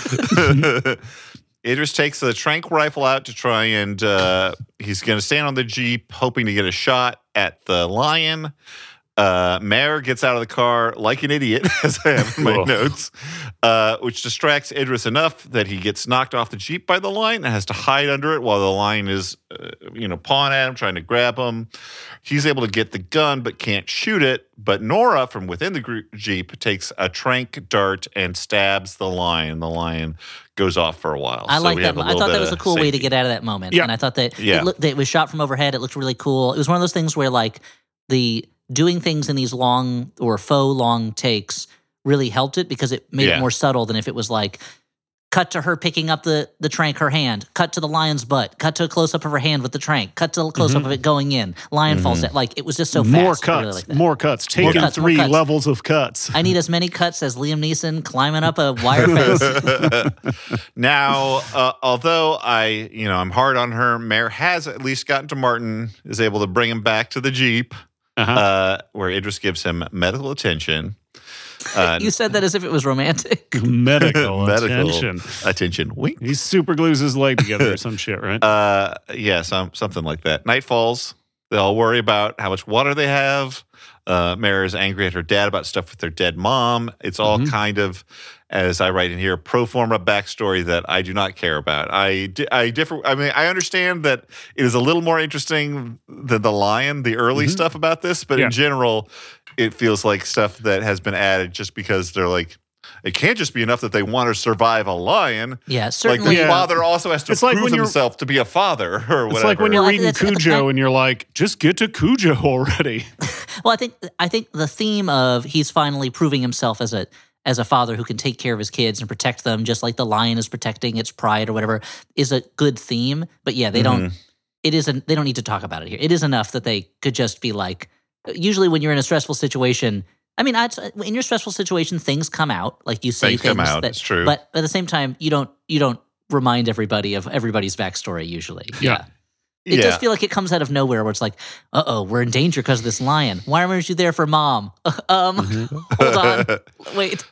Idris takes the tranq rifle out to try and uh, he's going to stand on the Jeep hoping to get a shot at the lion. Uh, Mayor gets out of the car like an idiot, as I have in my Whoa. notes, uh, which distracts Idris enough that he gets knocked off the Jeep by the lion and has to hide under it while the lion is, uh, you know, pawing at him, trying to grab him. He's able to get the gun but can't shoot it. But Nora, from within the gr- Jeep, takes a tranq dart and stabs the lion. The lion goes off for a while. I So like we that. have a I little thought that bit was a of cool way to safety. get out of that moment. Yeah. And I thought that, Yeah. it, looked, that it was shot from overhead. It looked really cool. It was one of those things where like the doing things in these long or faux long takes really helped it because it made Yeah. it more subtle than if it was like cut to her picking up the the trank, her hand, cut to the lion's butt, cut to a close up of her hand with the trank, cut to a close up of it going in, lion falls down. Like it was just so fast. More I cuts, really like that. more cuts. Taking cuts, more three cuts. levels of cuts. I need as many cuts as Liam Neeson climbing up a wire fence. Now, uh, although I, you know, I'm hard on her, Mare has at least gotten to Martin, is able to bring him back to the Jeep, Uh-huh. uh, where Idris gives him medical attention. Uh, You said that as if it was romantic. Medical, medical attention. attention. Wink. He super glues his leg together or some shit, right? Uh, yeah, some, something like that. Night falls. They all worry about how much water they have. Uh, Mare is angry at her dad about stuff with their dead mom. It's all Mhm. kind of, as I write in here, pro forma backstory that I do not care about. I, di- I differ. I mean, I understand that it is a little more interesting than the lion, the early Mhm. stuff about this, but Yeah. in general, it feels like stuff that has been added just because they're like, it can't just be enough that they want to survive a lion. Yeah, Like certainly. the Yeah. father also has to It's like prove when you're- himself to be a father or whatever. It's like when you're Well, I- reading that's- Cujo I- and you're like, just get to Cujo already. Well, I think I think the theme of he's finally proving himself as a as a father who can take care of his kids and protect them, just like the lion is protecting its pride or whatever, is a good theme. But yeah, they Mm-hmm. don't. It isn't. They don't need to talk about it here. It is enough that they could just be like. Usually, when you're in a stressful situation, I mean, I'd, in your stressful situation, things come out. Like you say Things things come out, that, it's true. But at the same time, you don't. You don't remind everybody of everybody's backstory. Usually, Yeah. It Yeah. does feel like it comes out of nowhere where it's like, uh-oh, we're in danger because of this lion. Why aren't you there for mom? um, Mm-hmm. hold on. Wait.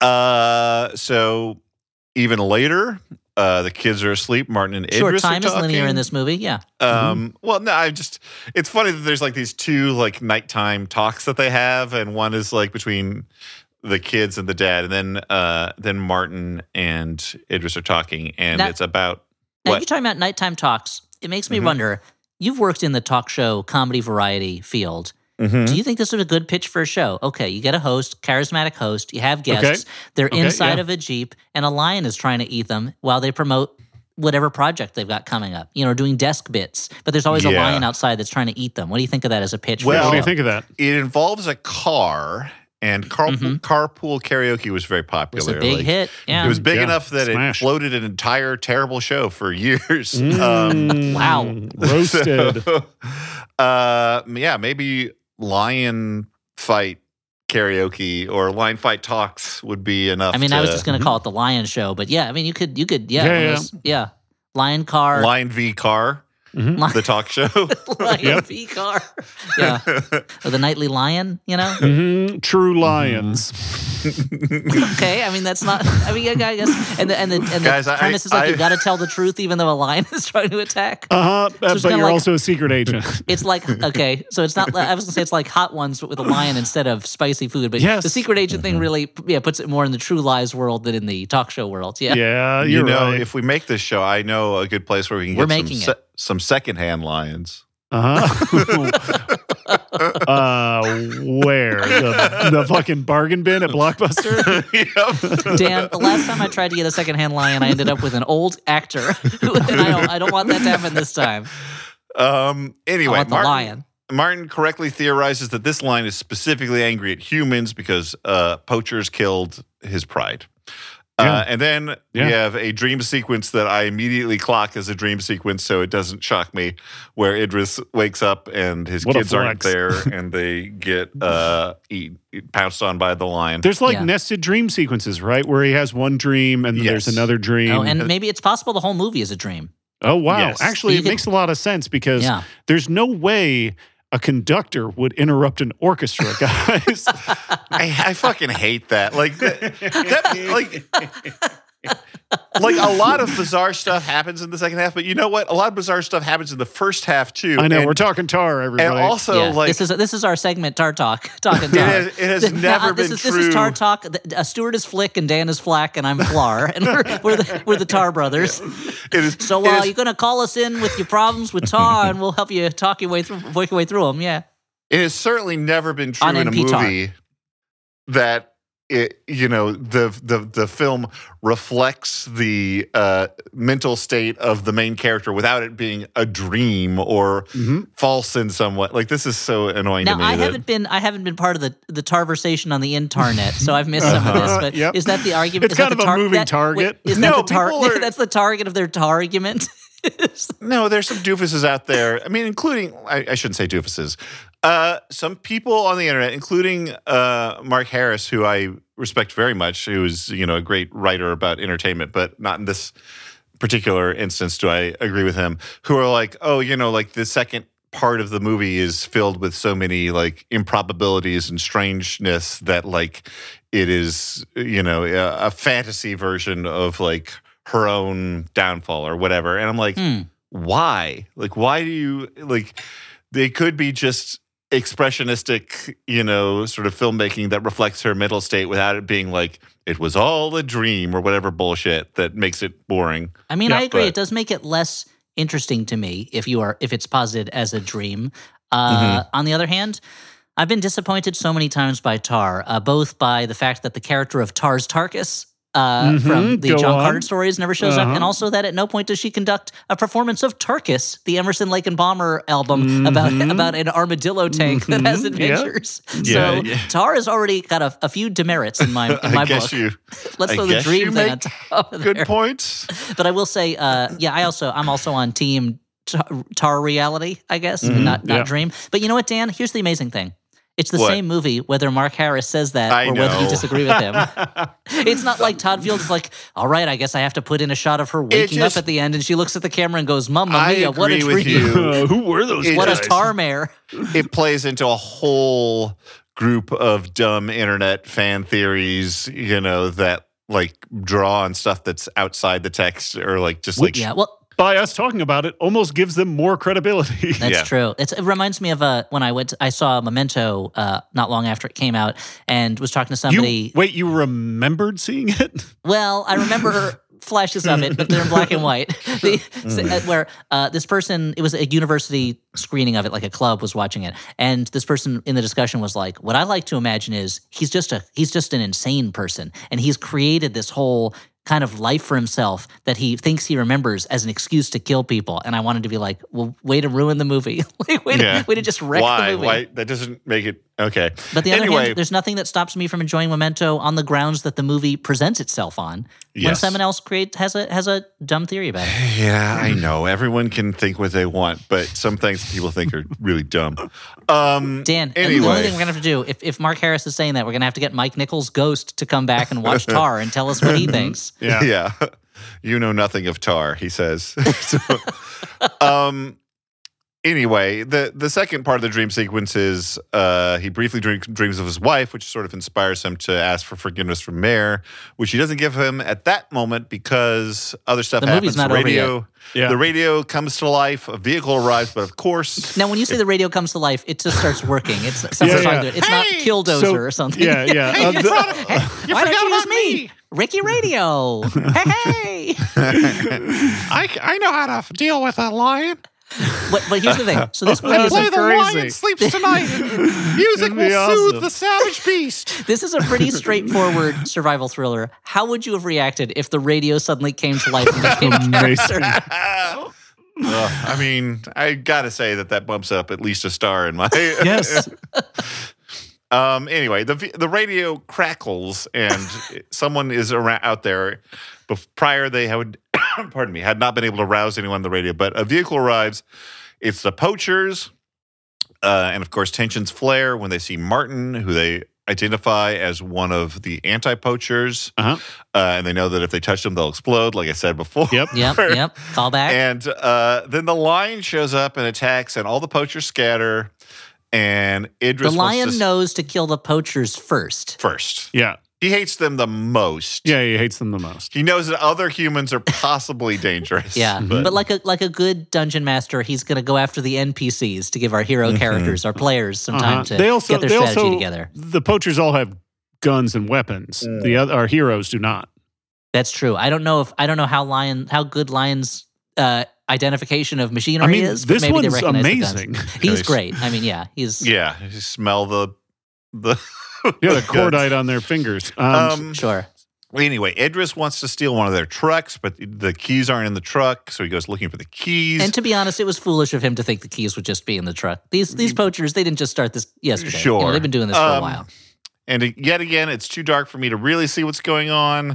Uh, so even later, uh, the kids are asleep. Martin and Sure, Idris time are is linear talking. in this movie. Yeah. Um, well, no, I just, it's funny that there's like these two like nighttime talks that they have. And one is like between the kids and the dad. And then, uh, then Martin and Idris are talking and Now- it's about Now, what? you're talking about nighttime talks. It makes me Mhm. wonder, you've worked in the talk show comedy variety field. Mhm. Do you think this is a good pitch for a show? Okay, you get a host, charismatic host, you have guests, they're Okay, inside yeah. of a Jeep, and a lion is trying to eat them while they promote whatever project they've got coming up, you know, doing desk bits. But there's always a Yeah. lion outside that's trying to eat them. What do you think of that as a pitch Well, for a What do show? you think of that? It involves a car and car- Mhm. carpool karaoke was very It popular. was a big Like, hit. Yeah. It was big Yeah, enough that smash. it floated an entire terrible show for years. Um, Mm, Wow. Roasted. so, uh, yeah, maybe lion fight karaoke or lion fight talks would be enough. I mean, to, I was just going to call it the lion show, but yeah, I mean, you could, you could, yeah, Yeah, one of yeah. those- yeah. Lion car, Lion v Car, Lion, the talk show. lion Yep. v car, yeah, or the nightly lion, you know? Mhm. True lions. Okay, I mean that's not. I mean, I guess, and the and the and the Guys, I- premise is like I- you've got to tell the truth, even though a lion is trying to attack. Uh huh. it's but kinda you're like- also a secret agent. It's like okay, so it's not. I was gonna say it's like Hot Ones, but with a lion instead of spicy food. But Yes. the secret agent thing really, yeah, puts it more in the True Lies world than in the talk show world. Yeah, yeah, you you're know, right. if we make this show, I know a good place where we can We're get some, making se- it. some secondhand lions. Uh huh. uh, where the, the fucking bargain bin at Blockbuster? Yep. Dan, the last time I tried to get a secondhand lion, I ended up with an old actor, who, and I don't, I don't want that to happen this time. Um. I Anyway, want the Martin, lion. Martin correctly theorizes that this lion is specifically angry at humans because uh, poachers killed his pride. Yeah. Uh, and then Yeah. we have a dream sequence that I immediately clock as a dream sequence, so it doesn't shock me, where Idris wakes up and his What a kids aren't flex. there, and they get uh, eat, pounced on by the lion. There's like Yeah. nested dream sequences, right? Where he has one dream and then Yes. there's another dream. Oh, and maybe it's possible the whole movie is a dream. Oh, wow. Yes. Actually, You it could- makes a lot of sense because Yeah. there's no way a conductor would interrupt an orchestra, guys. I, I fucking hate that. Like that, that like. Like a lot of bizarre stuff happens in the second half, but you know what? A lot of bizarre stuff happens in the first half too. I know, and, we're talking tar, everybody. and also Yeah, like this is this is our segment, Tar Talk, talking it Tar. has, it has Th- never now, been this is, true. This is Tar Talk. The- A Stewart is Flick and Dan is Flack and I'm Flar, and we're we're the, we're the Tar brothers. It is, So it uh, is- you're gonna call us in with your problems with Tar, and we'll help you talk your way through, work your way through them. Yeah. it has certainly never been true On in a N P Tar. movie that it, you know, the the the film reflects the uh, mental state of the main character without it being a dream or Mhm. false in some way. Like this is so annoying Now to me. I that- haven't been I haven't been part of the the Tarversation on the internet, so I've missed some of this. But Yep. is that the argument? It's is that kind the of a tar- moving that- target. Wait, is No, that the tar- people are- That's the target of their tar argument. No, there's some doofuses out there. I mean, including, I, I shouldn't say doofuses. Uh, some people on the internet, including uh, Mark Harris, who I respect very much, who is, you know, a great writer about entertainment, but not in this particular instance do I agree with him, who are like, oh, you know, like the second part of the movie is filled with so many like improbabilities and strangeness that like it is, you know, a, a fantasy version of like her own downfall or whatever. And I'm like, Hmm. why? Like, why do you like? They could be just expressionistic, you know, sort of filmmaking that reflects her mental state without it being like it was all a dream or whatever bullshit that makes it boring. I mean, Yeah, I agree. but- It does make it less interesting to me if you are if it's posited as a dream. Uh, On the other hand, I've been disappointed so many times by Tar, uh, both by the fact that the character of Tars Tarkus uh, Mhm, from the go John on. Carter stories never shows up, Uh-huh. and also that at no point does she conduct a performance of Tarkus, the Emerson Lake and Palmer album about Mhm. about an armadillo tank that has Mhm, yeah. adventures. Yeah, so yeah. Tar has already got a, a few demerits in my in my I guess book. you. Let's I throw the guess dream you thing make on top of Good there. points. But I will say, uh, yeah, I also I'm also on team Tar, tar reality, I guess, Mhm, and not not yeah. dream. But you know what, Dan? Here's the amazing thing. It's the What? same movie, whether Mark Harris says that I or whether you know. disagree with him. It's not like Todd Field is like, all right, I guess I have to put in a shot of her waking just- up at the end, and she looks at the camera and goes, "Mamma I mia, what a agree with dream! you. Uh, who were those It What a guys? tar mare!" It plays into a whole group of dumb internet fan theories, you know, that like draw on stuff that's outside the text or like just like Yeah, well, By us talking about it, almost gives them more credibility. that's Yeah. true. It's, it reminds me of uh, when I went, to, I saw Memento uh, not long after it came out, and was talking to somebody. You, wait, you remembered seeing it? Well, I remember flashes of it, but they're in black and white. The, so, uh, where uh, this person, it was a university screening of it, like a club was watching it, and this person in the discussion was like, "What I like to imagine is he's just a he's just an insane person, and he's created this whole." Kind of life for himself that he thinks he remembers as an excuse to kill people." And I wanted to be like, well, way to ruin the movie. like, way, Yeah. to, way to just wreck why? the movie. Why? That doesn't make it okay. But the other anyway, hand, there's nothing that stops me from enjoying Memento on the grounds that the movie presents itself on. When Yes. someone else create has a has a dumb theory about it. yeah, I know. Everyone can think what they want, but some things people think are really dumb. Um, Dan, and anyway, the only thing we're gonna have to do, if, if Mark Harris is saying that, we're gonna have to get Mike Nichols' Ghost to come back and watch Tar and tell us what he thinks. Yeah. yeah, you know nothing of tar, he says. So, um, anyway, the the second part of the dream sequence is uh, he briefly dream, dreams of his wife, which sort of inspires him to ask for forgiveness from Mare, which he doesn't give him at that moment because other stuff The happens. movie's not the over radio, Yeah. the radio comes to life. A vehicle arrives, but of course, Now, when you say the radio comes to life, it just starts working. It's someone's Yeah, trying yeah. to do it. It's not Hey! Killdozer So- or something. Yeah, yeah. Uh, the- you Why forgot don't you use about me? Ricky Radio. Hey, hey. I, I know how to deal with a lion. But, but here's the thing. So this movie That is was a, a crazy. sleeps tonight. Music That'd be awesome. savage beast. this is a pretty straightforward survival thriller. How would you have reacted if the radio suddenly came to life and became a Amazing. character? Ugh, I mean, I gotta say that that bumps up at least a star in my. Yes. Um. Anyway, the v- the radio crackles and someone is around out there. Bef- prior, they had, pardon me, had not been able to rouse anyone on the radio. But a vehicle arrives. It's the poachers, uh, and of course, tensions flare when they see Martin, who they identify as one of the anti-poachers, Uh-huh. uh, and they know that if they touch them, they'll explode. Like I said before. Yep. Yep, yep. Call back. And uh, then the lion shows up and attacks, and all the poachers scatter. And the Idris lion wants to knows to kill the poachers first. first. Yeah. He hates them the most. Yeah, he hates them the most. He knows that other humans are possibly dangerous. Yeah, but, but like a like a good dungeon master, he's going to go after the N P Cs to give our hero characters, our players, some time Uh-huh. to They also, get their they strategy also, together. The poachers all have guns and weapons. Mm. The other, our heroes do not. That's true. I don't know if I don't know how lion how good Lion's uh, identification of machinery I mean, is. But this maybe they one's recognize the amazing. guns. He's Nice. great. I mean, yeah, he's yeah, you smell the the Yeah, the guns. cordite on their fingers. Um, Um, sure. Anyway, Idris wants to steal one of their trucks, but the keys aren't in the truck, so he goes looking for the keys. And to be honest, it was foolish of him to think the keys would just be in the truck. These these poachers, they didn't just start this yesterday. You know, Sure. they've been doing this for a Um, while. And yet again, it's too dark for me to really see what's going on.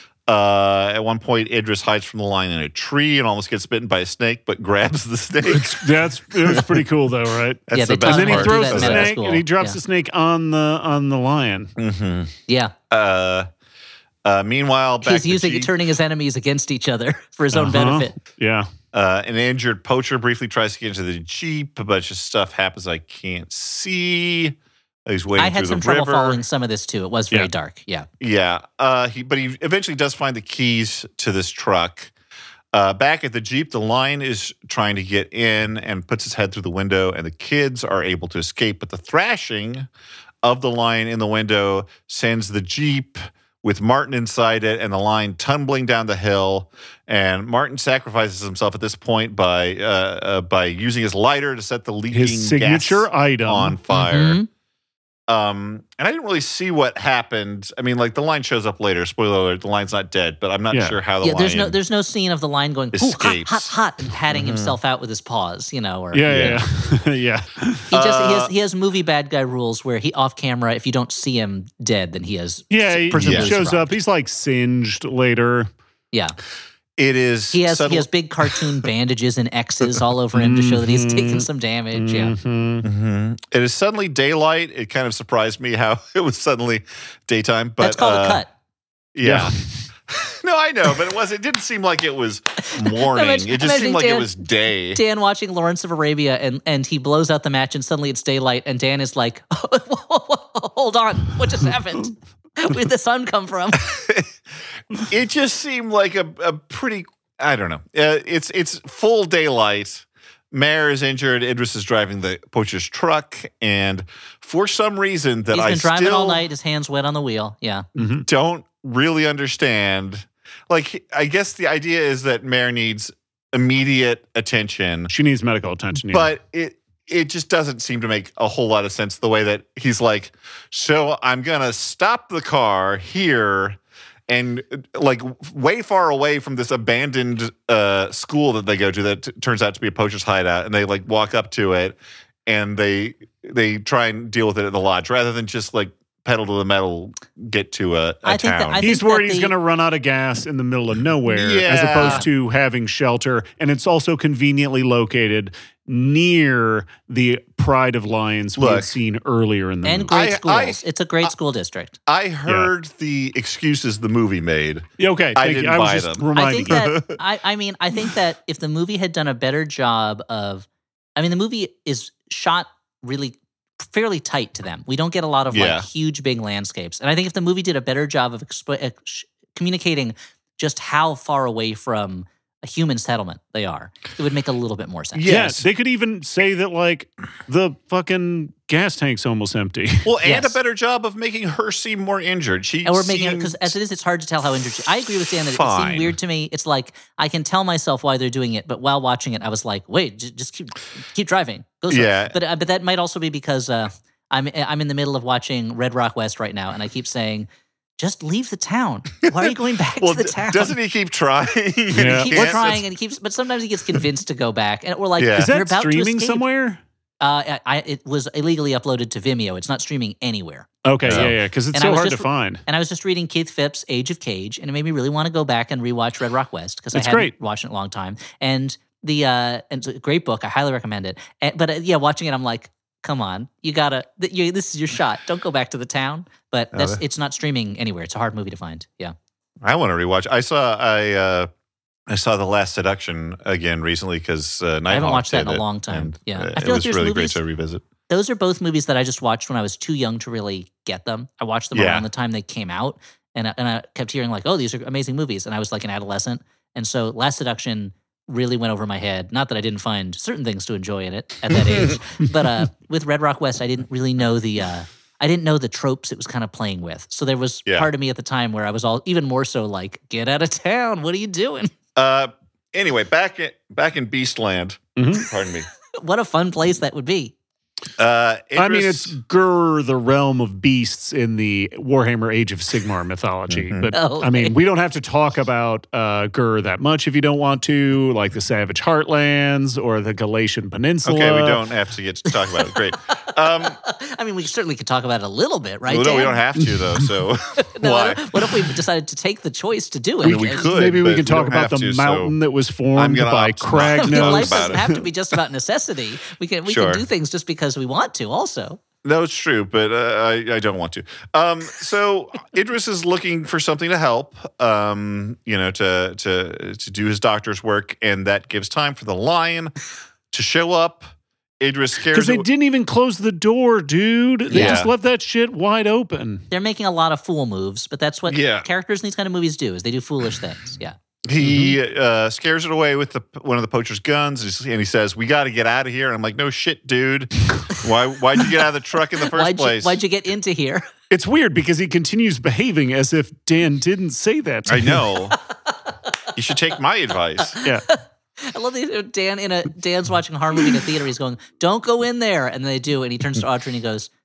Uh, at one point, Idris hides from the lion in a tree and almost gets bitten by a snake, but grabs the snake. that's it was pretty cool though, right? That's Yeah, they the taught best And then he him how to part do throws that the in medical snake school. and he drops Yeah. the snake on the on the lion. hmm Yeah, Uh, uh, meanwhile, back he's to using Jeep, turning his enemies against each other for his own Uh-huh. benefit. Yeah. uh, an injured poacher briefly tries to get into the Jeep. A bunch of stuff happens I can't see. He's wading I had through some the trouble river. following some of this too. It was very Yeah. dark. Yeah. Yeah, uh, he but he eventually does find the keys to this truck. Uh, back at the Jeep, the lion is trying to get in and puts his head through the window, and the kids are able to escape. But the thrashing of the lion in the window sends the Jeep with Martin inside it and the lion tumbling down the hill. And Martin sacrifices himself at this point by uh, uh, by using his lighter to set the leaking His signature gas item. on fire. Mhm. Um, and I didn't really see what happened. I mean, like the lion shows up later. Spoiler alert: the lion's not dead, but I'm not Yeah. sure how the Yeah, lion. there's no there's no scene of the lion going "Ooh, hot, escapes. hot, hot, and patting himself out with his paws, you know, or Yeah, yeah, yeah. yeah. he just he Uh, has he has movie bad guy rules where he off camera, if you don't see him dead, then he has Yeah, he, he presumably shows survived. up. He's like singed later. Yeah. It is. He has subtle- he has big cartoon bandages and X's all over him to show that he's Mhm. taking some damage. Yeah. Mhm. Mhm. It is suddenly daylight. It kind of surprised me how it was suddenly daytime. But That's called uh, a cut. Yeah. No, I know, but it was. It didn't seem like it was morning. Imagine- it just seemed imagine like Dan- it was day. Dan watching Lawrence of Arabia and, and he blows out the match and suddenly it's daylight and Dan is like, hold on, what just happened? Where'd the sun come from? It just seemed like a, a pretty. I don't know. Uh, it's it's full daylight. Mare is injured. Idris is driving the poacher's truck, and for some reason that He's I been driving still all night, his hands wet on the wheel. Yeah. don't really understand. Like, I guess the idea is that Mare needs immediate attention, She needs medical attention. Yeah. but it it just doesn't seem to make a whole lot of sense the way that he's like, so I'm gonna stop the car here and like way far away from this abandoned uh, school that they go to that t- turns out to be a poacher's hideout, and they like walk up to it and they they try and deal with it at the lodge rather than just like pedal to the metal, get to a, a I think that- town. I he's think worried that he's the- going to run out of gas in the middle of nowhere as Yeah. opposed to having shelter. And it's also conveniently located near the Pride of Lions we Look. had seen earlier in the And movie. great I- schools. I- it's a great school district. I heard the excuses the movie made. Yeah, okay, I thank you. didn't I was buy just them. reminding I think you. that I, I mean I think that if the movie had done a better job of I mean the movie is shot really fairly tight to them. We don't get a lot of Yeah. like huge big landscapes. And I think if the movie did a better job of exp- ex- communicating just how far away from a human settlement they are, it would make a little bit more sense. Yeah. Yeah, Yes. they could even say that like the fucking gas tank's almost empty. Well, and Yes. a better job of making her seem more injured. She And we're making it seemed- because as it is, it's hard to tell how injured she. I agree with Dan that it Fine. seemed weird to me. It's like I can tell myself why they're doing it, but while watching it, I was like, "Wait, j- just keep keep driving." Go slow. Yeah. But uh, but that might also be because uh, I'm I'm in the middle of watching Red Rock West right now, and I keep saying, "Just leave the town. Why are you going back well, to the d- town?" doesn't he keep trying? And he Yeah. He keeps can't? trying, and he keeps, but sometimes he gets convinced to go back, and we're like, Yeah. Is "You're that about to streaming escape." somewhere? Uh, I, I, it was illegally uploaded to Vimeo. It's not streaming anywhere. Okay, So- yeah, yeah, because it's And I so was hard just- to find. And I was just reading Keith Phipps' Age of Cage, and it made me really want to go back and rewatch Red Rock West because I It's hadn't great. watched it in a long time. And the uh, and it's a great book. I highly recommend it. And, but uh, yeah, watching it, I'm like, come on, you gotta. Th- you, this is your shot. Don't go back to the town. But Oh, that's that- it's not streaming anywhere. It's a hard movie to find. Yeah. I want to rewatch. I saw I uh, I saw The Last Seduction again recently because uh, Nighthawk I haven't watched that in did a it, long time. and, Yeah. uh, I it feel like was there's really movies- great to revisit. Those are both movies that I just watched when I was too young to really get them. I watched them Yeah. around the time they came out, and I, and I kept hearing like, "Oh, these are amazing movies," and I was like an adolescent, and so Last Seduction really went over my head. Not that I didn't find certain things to enjoy in it at that age, but uh, with Red Rock West, I didn't really know the. Uh, I didn't know the tropes it was kind of playing with. So there was Yeah. part of me at the time where I was all even more so like, "Get out of town! What are you doing?" Uh, anyway, back in back in Beastland. Mhm. Pardon me. What a fun place that would be. Uh, I mean, Idris- it's Gur, the realm of beasts in the Warhammer Age of Sigmar mythology. Mhm. But Oh, I mean, we don't have to talk about uh, Gur that much if you don't want to, like the Savage Heartlands or the Galatian Peninsula. okay. We don't have to get to talk about it. Great. Um, I mean, we certainly could talk about it a little bit, right? well, no, we Dan? don't have to though. So No, why? what if- What if we decided to take the choice to do it? I mean, we could. Maybe we but can talk don't about have the to, so- mountain that was I'm formed gonna by opt not to I mean, knows life Cragnos. about doesn't it. have to be just about necessity. We can we Sure. can do things just because we want to. Also, No, it's true, but uh, I, I don't want to. Um, so Idris is looking for something to help, um, you know, to to to do his doctor's work, and that gives time for the lion to show up. Idris scares Because they away- didn't even close the door, dude. They Yeah. just left that shit wide open. they're making a lot of fool moves, but that's what Yeah. characters in these kind of movies do: is they do foolish things. Yeah. He Mm-hmm. uh, scares it away with the one of the poacher's guns, and he says, "We got to get out of here." And I'm like, "No shit, dude. Why? Why'd you get out of the truck in the first Why'd you, place?" why'd you get into here? It's weird because he continues behaving as if Dan didn't say that to I him. know. You should take my advice. Yeah. I love that Dan in a Dan's watching a horror movie in a theater. He's going, "Don't go in there," and they do, and he turns to Audrey and he goes,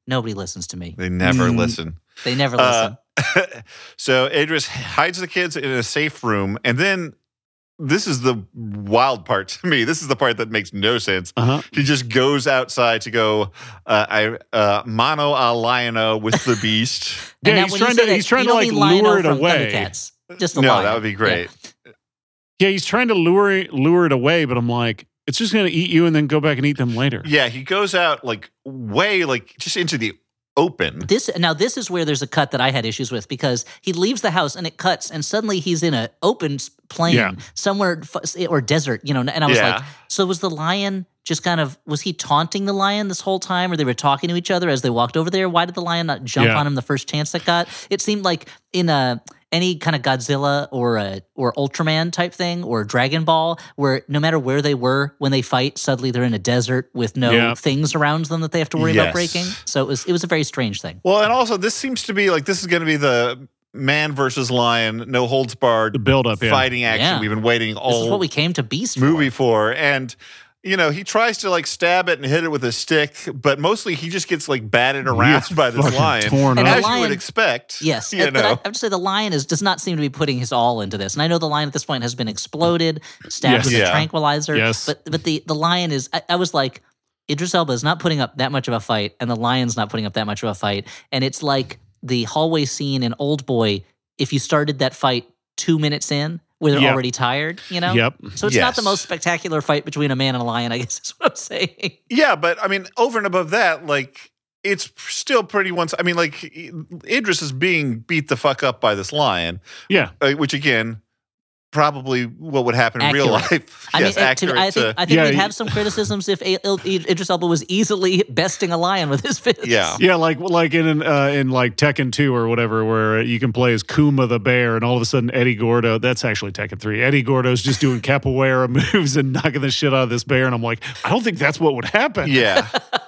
Nobody listens to me. They never Mm. listen. They never listen. Uh, so Idris hides the kids in a safe room, and then this is the wild part to me. This is the part that makes no sense. Uh-huh. He just goes outside to go uh, I uh, mono a lion-o with the beast. And Yeah, now he's when you trying say to- that, he's trying you to, don't like, mean Lion-O lure it from away. Thundercats. Just a No, lion. that would be great. Yeah. Yeah, he's trying to lure lure it away, but I'm like, it's just going to eat you and then go back and eat them later. Yeah, he goes out like way like just into the open. This now this is where there's a cut that I had issues with because he leaves the house and it cuts and suddenly he's in a open s- plain Yeah. somewhere f- or desert, you know. And I was Yeah. like, so was the lion just kind of was he taunting the lion this whole time, or they were talking to each other as they walked over there? Why did the lion not jump Yeah. on him the first chance it got? It seemed like in a any kind of Godzilla or a or Ultraman type thing or Dragon Ball, where no matter where they were when they fight, suddenly they're in a desert with no Yeah. things around them that they have to worry about Yes. breaking. So it was it was a very strange thing. Well, and also this seems to be like this is going to be the man versus lion, no holds barred The build-up, yeah. fighting action Yeah. we've been waiting This all is what we came to Beast for. movie for. And you know, he tries to like stab it and hit it with a stick, but mostly he just gets like batted around gets by this fucking lion, torn And up. as the you would lion- expect. Yes, you and- but I, know. I would say the lion is does not seem to be putting his all into this. And I know the lion at this point has been exploded, stabbed Yes. with a Yeah. tranquilizer. Yes. But but the the lion is. I, I was like, Idris Elba is not putting up that much of a fight, and the lion's not putting up that much of a fight. And it's like the hallway scene in Old Boy. If you started that fight two minutes in, where they're Yep. already tired, you know. Yep. So it's not the Yes. most spectacular fight between a man and a lion. I guess is what I'm saying. Yeah, but I mean, over and above that, like it's still pretty once. I mean, like Idris is being beat the fuck up by this lion, Yeah. uh, which again, probably what would happen in real Accurate. life. I yes, mean, uh, accurate. to, I think to- I think Yeah, we'd you- have some criticisms if A- Il- Idris Elba was easily besting a lion with his fists. yeah. Yeah, like like in an, uh, in like Tekken two or whatever, where you can play as Kuma the bear, and all of a sudden Eddie Gordo. That's actually Tekken three. Eddie Gordo's just doing capoeira moves and knocking the shit out of this bear, and I'm like, I don't think that's what would happen. Yeah.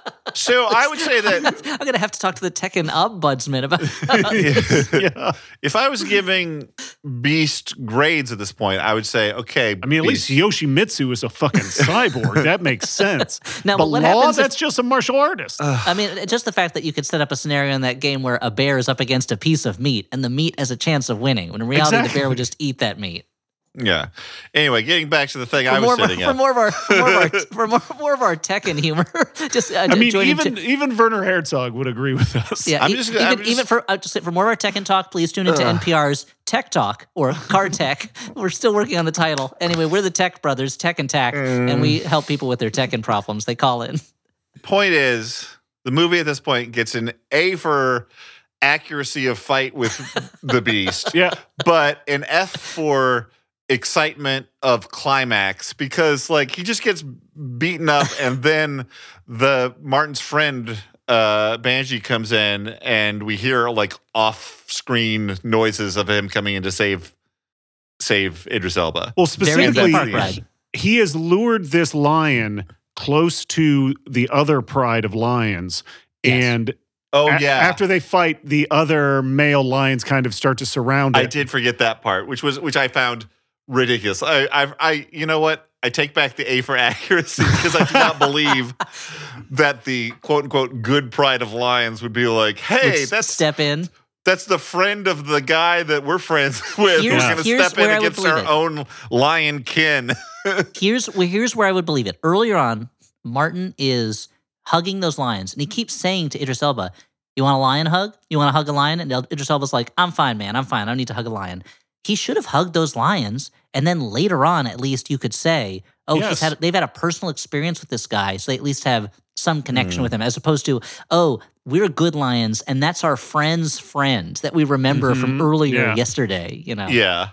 So I would say that I'm gonna have to talk to the Tekken ombudsman about. Yeah. if I was giving Beast grades at this point, I would say, okay. I mean, at least Yoshimitsu is a fucking cyborg. That makes sense. Now, but but what Law, happens if- that's just a martial artist. I mean, just the fact that you could set up a scenario in that game where a bear is up against a piece of meat, and the meat has a chance of winning. When in reality, the bear Exactly. would just eat that meat. Yeah. Anyway, getting back to the thing For I more, was of our, sitting for at. more of our, for more of our, for more, more of our Tekken humor, just uh, I mean, join even into- even Werner Herzog would agree with us. Yeah, I'm e- just- even, I'm just- even for uh, just for more of our Tekken talk, please tune into N P R's Tech Talk or Car Tech. We're still working on the title. Anyway, we're the Tech Brothers, Tech and Tack, and we help people with their Tekken problems. They call in. Point is, the movie at this point gets an A for accuracy of fight with the Beast, Yeah. but an F for excitement of climax because like he just gets beaten up and then the Martin's friend uh Banshee comes in and we hear like off-screen noises of him coming in to save save Idris Elba. Well, Very specifically, theme park ride. he has lured this lion close to the other pride of lions, Yes. and Oh a- yeah. after they fight, the other male lions kind of start to surround it. I did forget that part, which was which I found ridiculous. I, I, I, you know what? I take back the A for accuracy because I do not believe that the quote unquote good pride of lions would be like, hey, Would that's step in. that's the friend of the guy that we're friends with. Here's- we're going to here's step in where I would against our believe it. own lion kin. Here's well, here's where I would believe it. Earlier on, Martin is hugging those lions, and he keeps saying to Idris Elba, "You want a lion hug? You want to hug a lion?" And Idris Elba's like, "I'm fine, man. I'm fine. I don't need to hug a lion." He should have hugged those lions, and then later on, at least you could say, "Oh, Yes. he's had they've had a personal experience with this guy, so they at least have some connection Mm. with him," as opposed to, "Oh, we're good lions, and that's our friend's friend that we remember from Mhm. earlier Yeah. yesterday." You know, Yeah.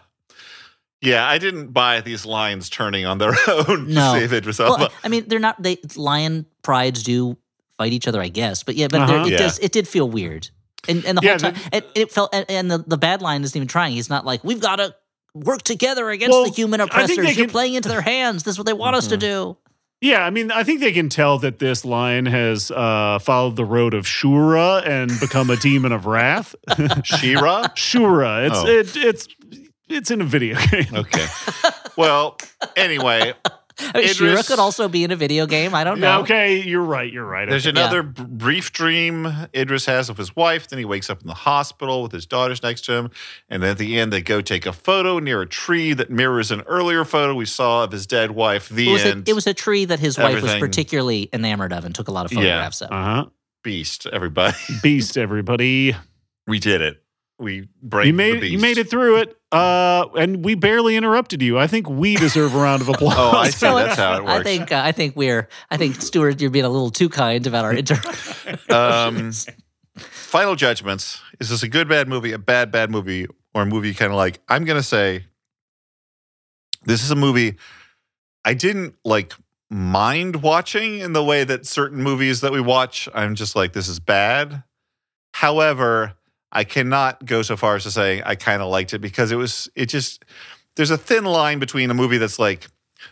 Yeah, I didn't buy these lions turning on their own No. to save Idris Elba. Well, I mean, they're not. They lion prides do fight each other, I guess. But yeah, but there- Uh-huh. it Yeah. does. It did feel weird, and and the whole Yeah, time it, it felt. And, and the the bad lion isn't even trying. He's not like, we've got to work together against Well, the human I think oppressors. they You're can- playing into their hands. This is what they want us to do. Yeah, I mean, I think they can tell that this lion has uh, followed the road of Shura and become a demon of wrath. Shira? Shura, it's Oh. it, it's it's in a video game. Okay. Well, anyway, I mean, Shira Idris- could also be in a video game. I don't know. Yeah, okay, you're right. You're right. There's Okay. another b- brief dream Idris has of his wife. Then he wakes up in the hospital with his daughters next to him. And then at the end, they go take a photo near a tree that mirrors an earlier photo we saw of his dead wife. The It was, a, end. it was a tree that his wife was Everything. particularly enamored of and took a lot of Yeah. photographs of. Uh-huh. Beast, everybody. Beast, everybody. We did it. We break You the made beast. you made it through it. Uh, and we barely interrupted you. I think we deserve a round of applause. Oh, I see. So That's how it works. I think uh, I think we're I think Stuart, you're being a little too kind about our interruptions. Um, Final judgments. Is this a good, bad movie, a bad, bad movie, or a movie kind of like, I'm going to say this is a movie I didn't like mind watching in the way that certain movies that we watch, I'm just like, this is bad. However, I cannot go so far as to say I kind of liked it because it was, it just, there's a thin line between a movie that's like,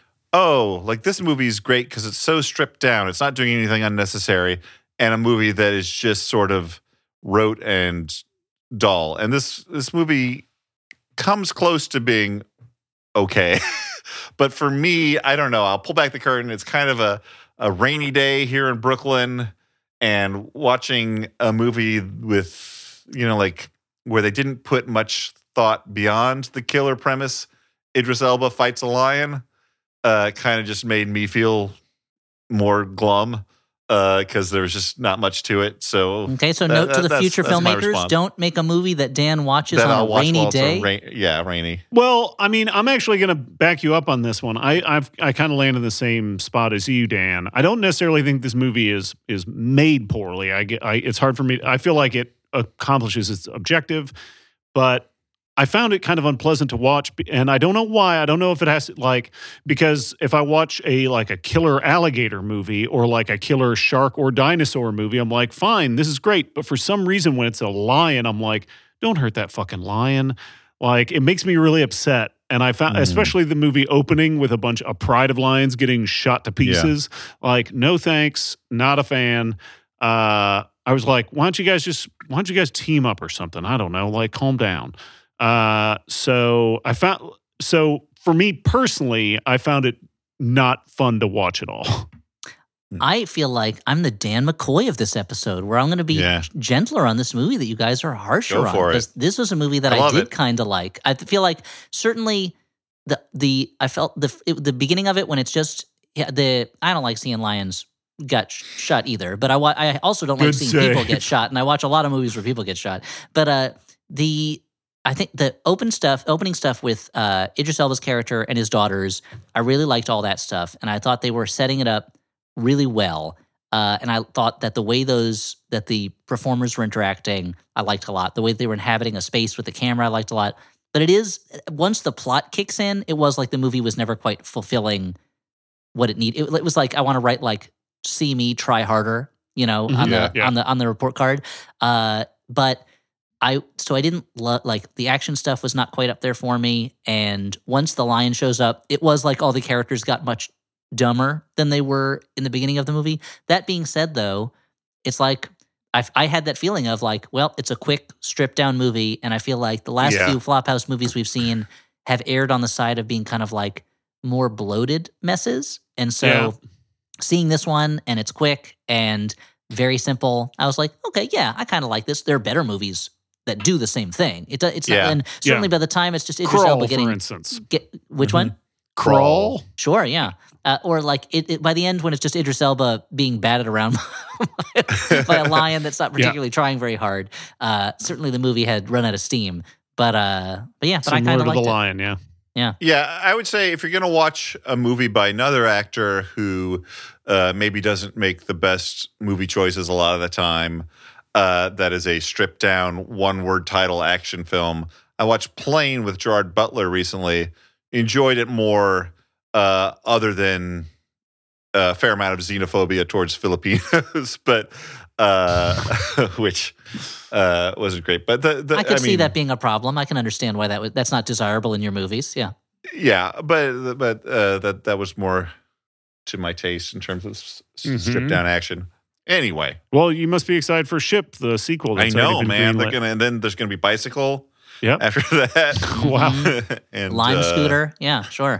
oh, like this movie is great because it's so stripped down. It's not doing anything unnecessary. And a movie that is just sort of rote and dull. And this this movie comes close to being okay. But for me, I don't know. I'll pull back the curtain. It's kind of a, a rainy day here in Brooklyn and watching a movie with, you know, like where they didn't put much thought beyond the killer premise. Idris Elba fights a lion. Uh, kind of just made me feel more glum because uh, there was just not much to it. So Okay, so that- note to that- the that's- future that's my filmmakers: response. don't make a movie that Dan watches that on I'll a watch rainy while it's a day. rain- yeah, rainy. Well, I mean, I'm actually going to back you up on this one. I I've I kind of landed in the same spot as you, Dan. I don't necessarily think this movie is is made poorly. I get I, it's hard for me. I feel like it accomplishes its objective, but I found it kind of unpleasant to watch, and I don't know why. I don't know if it has to, like, because if I watch a like a killer alligator movie or like a killer shark or dinosaur movie, I'm like, fine, this is great. But for some reason, when it's a lion, I'm like, don't hurt that fucking lion. Like, it makes me really upset. And I found, Mm. especially the movie opening with a bunch of pride of lions getting shot to pieces. Like, no thanks, not a fan. Uh, I was like, why don't you guys just, why don't you guys team up or something? I don't know, like, calm down. Uh, so I found, so for me personally, I found it not fun to watch at all. I feel like I'm the Dan McCoy of this episode, where I'm going to be Yeah. gentler on this movie that you guys are harsher Go on. for it. Because this was a movie that I I, love did it. kind of like. I feel like certainly the the I felt the it, the beginning of it when it's just yeah, the I don't like seeing lions got sh- shot either, but I wa- I also don't like Good seeing save. people get shot, and I watch a lot of movies where people get shot. But uh, the I think the open stuff, opening stuff with uh, Idris Elba's character and his daughters, I really liked all that stuff, and I thought they were setting it up really well. Uh, and I thought that the way those that the performers were interacting, I liked a lot. The way they were inhabiting a space with the camera, I liked a lot. But it is once the plot kicks in, it was like the movie was never quite fulfilling what it needed. It, it was like I want to write like "See me, try harder," you know, on Yeah, the yeah. on the on the report card. Uh, but I so I didn't lo- like the action stuff was not quite up there for me. And once the lion shows up, it was like all the characters got much dumber than they were in the beginning of the movie. That being said, though, it's like I, I had that feeling of like, well, it's a quick stripped down movie, and I feel like the last Yeah. few Flophouse movies we've seen have erred on the side of being kind of like more bloated messes. And so Yeah. seeing this one and it's quick and very simple, I was like, okay, yeah, I kind of like this. There are better movies that do the same thing. It do- it's Yeah. not, and certainly by the time it's just Idris Crawl, Elba for getting instance. get which Mhm. one? Crawl? Sure, yeah. Uh, or like it, it by the end when it's just Idris Elba being batted around by a lion that's not Yeah. particularly trying very hard. Uh, certainly the movie had run out of steam. But uh, but yeah, but I Similar kind to of the liked it. lion, yeah. Yeah, I would say if you're going to watch a movie by another actor who uh, maybe doesn't make the best movie choices a lot of the time, uh, that is a stripped down one word title action film. I watched Plane with Gerard Butler recently. Enjoyed it more, uh, other than a fair amount of xenophobia towards Filipinos, but uh, which uh, wasn't great. But the, the I could I see mean, that being a problem. I can understand why that was, that's not desirable in your movies. Yeah. Yeah, but but uh, that that was more to my taste in terms of s- Mhm. stripped down action. Anyway, Well, you must be excited for Ship, the sequel. I That's know, already been man. They're greenlit. gonna and then there's gonna be Bicycle. Yep. After that, Wow. Mhm. and Lime uh, scooter. Yeah, sure.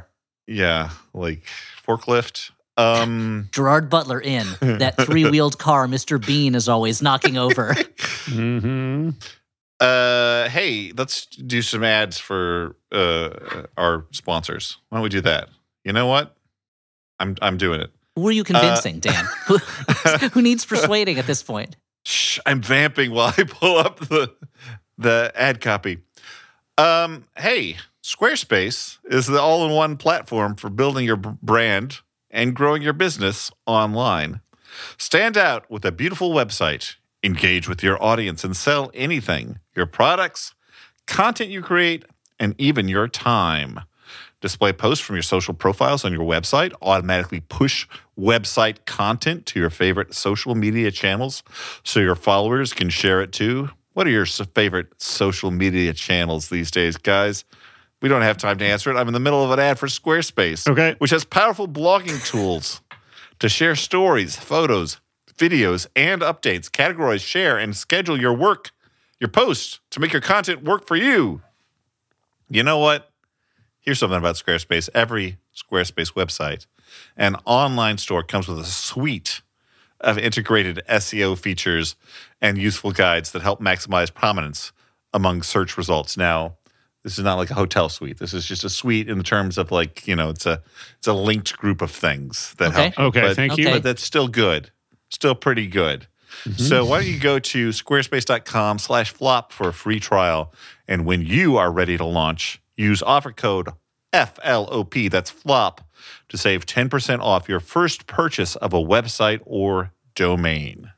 Yeah, like forklift. Um, Gerard Butler in that three-wheeled car Mister Bean is always knocking over. Mm-hmm. uh, hey, let's do some ads for uh, our sponsors. Why don't we do that? You know what? I'm I'm doing it. Who are you convincing, uh, Dan? Who, who needs persuading at this point? Shh, I'm vamping while I pull up the the ad copy. Um, hey, Squarespace is the all-in-one platform for building your b- brand and growing your business online. Stand out with a beautiful website, engage with your audience, and sell anything, your products, content you create, and even your time. Display posts from your social profiles on your website, automatically push website content to your favorite social media channels so your followers can share it too. What are your favorite social media channels these days, guys? We don't have time to answer it. I'm in the middle of an ad for Squarespace, Okay. which has powerful blogging tools to share stories, photos, videos, and updates. Categorize, share, and schedule your work, your posts to make your content work for you. You know what? Here's something about Squarespace. Every Squarespace website and online store comes with a suite of integrated S E O features and useful guides that help maximize prominence among search results. Now, this is not like a hotel suite. This is just a suite in terms of like, you know, it's a it's a linked group of things that Okay. help. Okay, but, thank you. Okay. But that's still good. Still pretty good. Mm-hmm. So why don't you go to squarespace.com slash flop for a free trial. And when you are ready to launch, use offer code F L O P, that's flop, to save ten percent off your first purchase of a website or domain.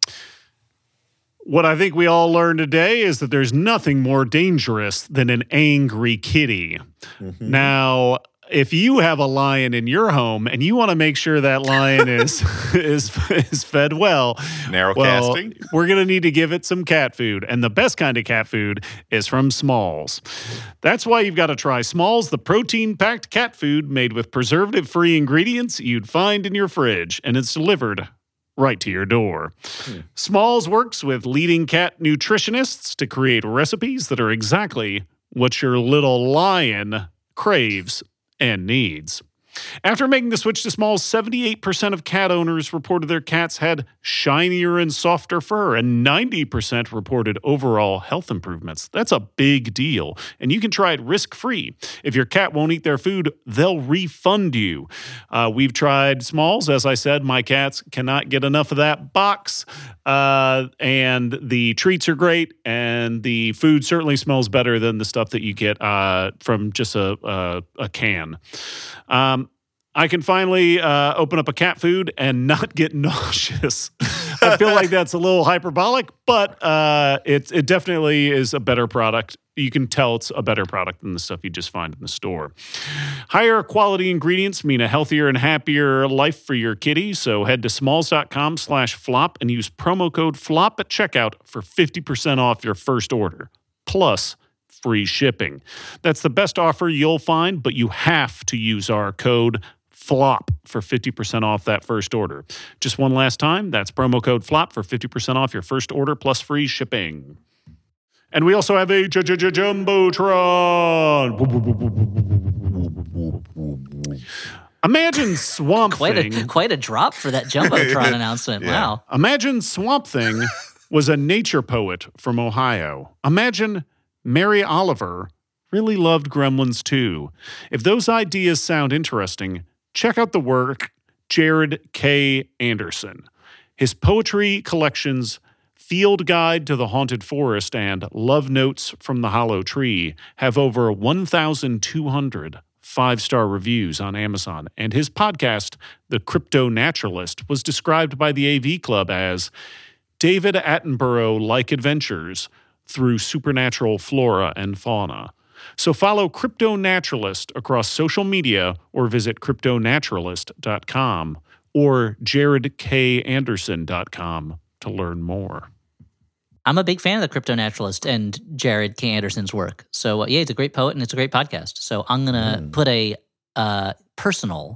What I think we all learned today is that there's nothing more dangerous than an angry kitty. Mm-hmm. Now, if you have a lion in your home and you want to make sure that lion is is is fed well, Narrow well, casting. we're going to need to give it some cat food. And the best kind of cat food is from Smalls. That's why you've got to try Smalls, the protein-packed cat food made with preservative-free ingredients you'd find in your fridge. And it's delivered right to your door. Hmm. Smalls works with leading cat nutritionists to create recipes that are exactly what your little lion craves and needs. After making the switch to Smalls, seventy-eight percent of cat owners reported their cats had shinier and softer fur, and ninety percent reported overall health improvements. That's a big deal, and you can try it risk-free. If your cat won't eat their food, they'll refund you. Uh, we've tried Smalls. As I said, my cats cannot get enough of that box, uh, and the treats are great, and the food certainly smells better than the stuff that you get uh, from just a, a, a can. Um, I can finally uh, open up a cat food and not get nauseous. I feel like that's a little hyperbolic, but uh, it, it definitely is a better product. You can tell it's a better product than the stuff you just find in the store. Higher quality ingredients mean a healthier and happier life for your kitty. So head to smalls.com slash flop and use promo code FLOP at checkout for fifty percent off your first order. Plus free shipping. That's the best offer you'll find, but you have to use our code FLOP for fifty percent off that first order. Just one last time, that's promo code FLOP for fifty percent off your first order plus free shipping. And we also have a Jumbotron. Imagine Swamp quite Thing. A, quite a drop for that Jumbotron announcement. Yeah. Wow. Imagine Swamp Thing was a nature poet from Ohio. Imagine Mary Oliver really loved Gremlins too. If those ideas sound interesting, check out the work Jared K. Anderson. His poetry collections Field Guide to the Haunted Forest and Love Notes from the Hollow Tree have over one thousand two hundred five-star reviews on Amazon, and his podcast, The Crypto Naturalist, was described by the A V Club as David Attenborough-like adventures through supernatural flora and fauna. So follow Crypto Naturalist across social media or visit crypto naturalist dot com or jared k anderson dot com to learn more. I'm a big fan of the Crypto Naturalist and Jared K. Anderson's work. So, uh, yeah, he's a great poet and it's a great podcast. So I'm going to mm. put a uh, personal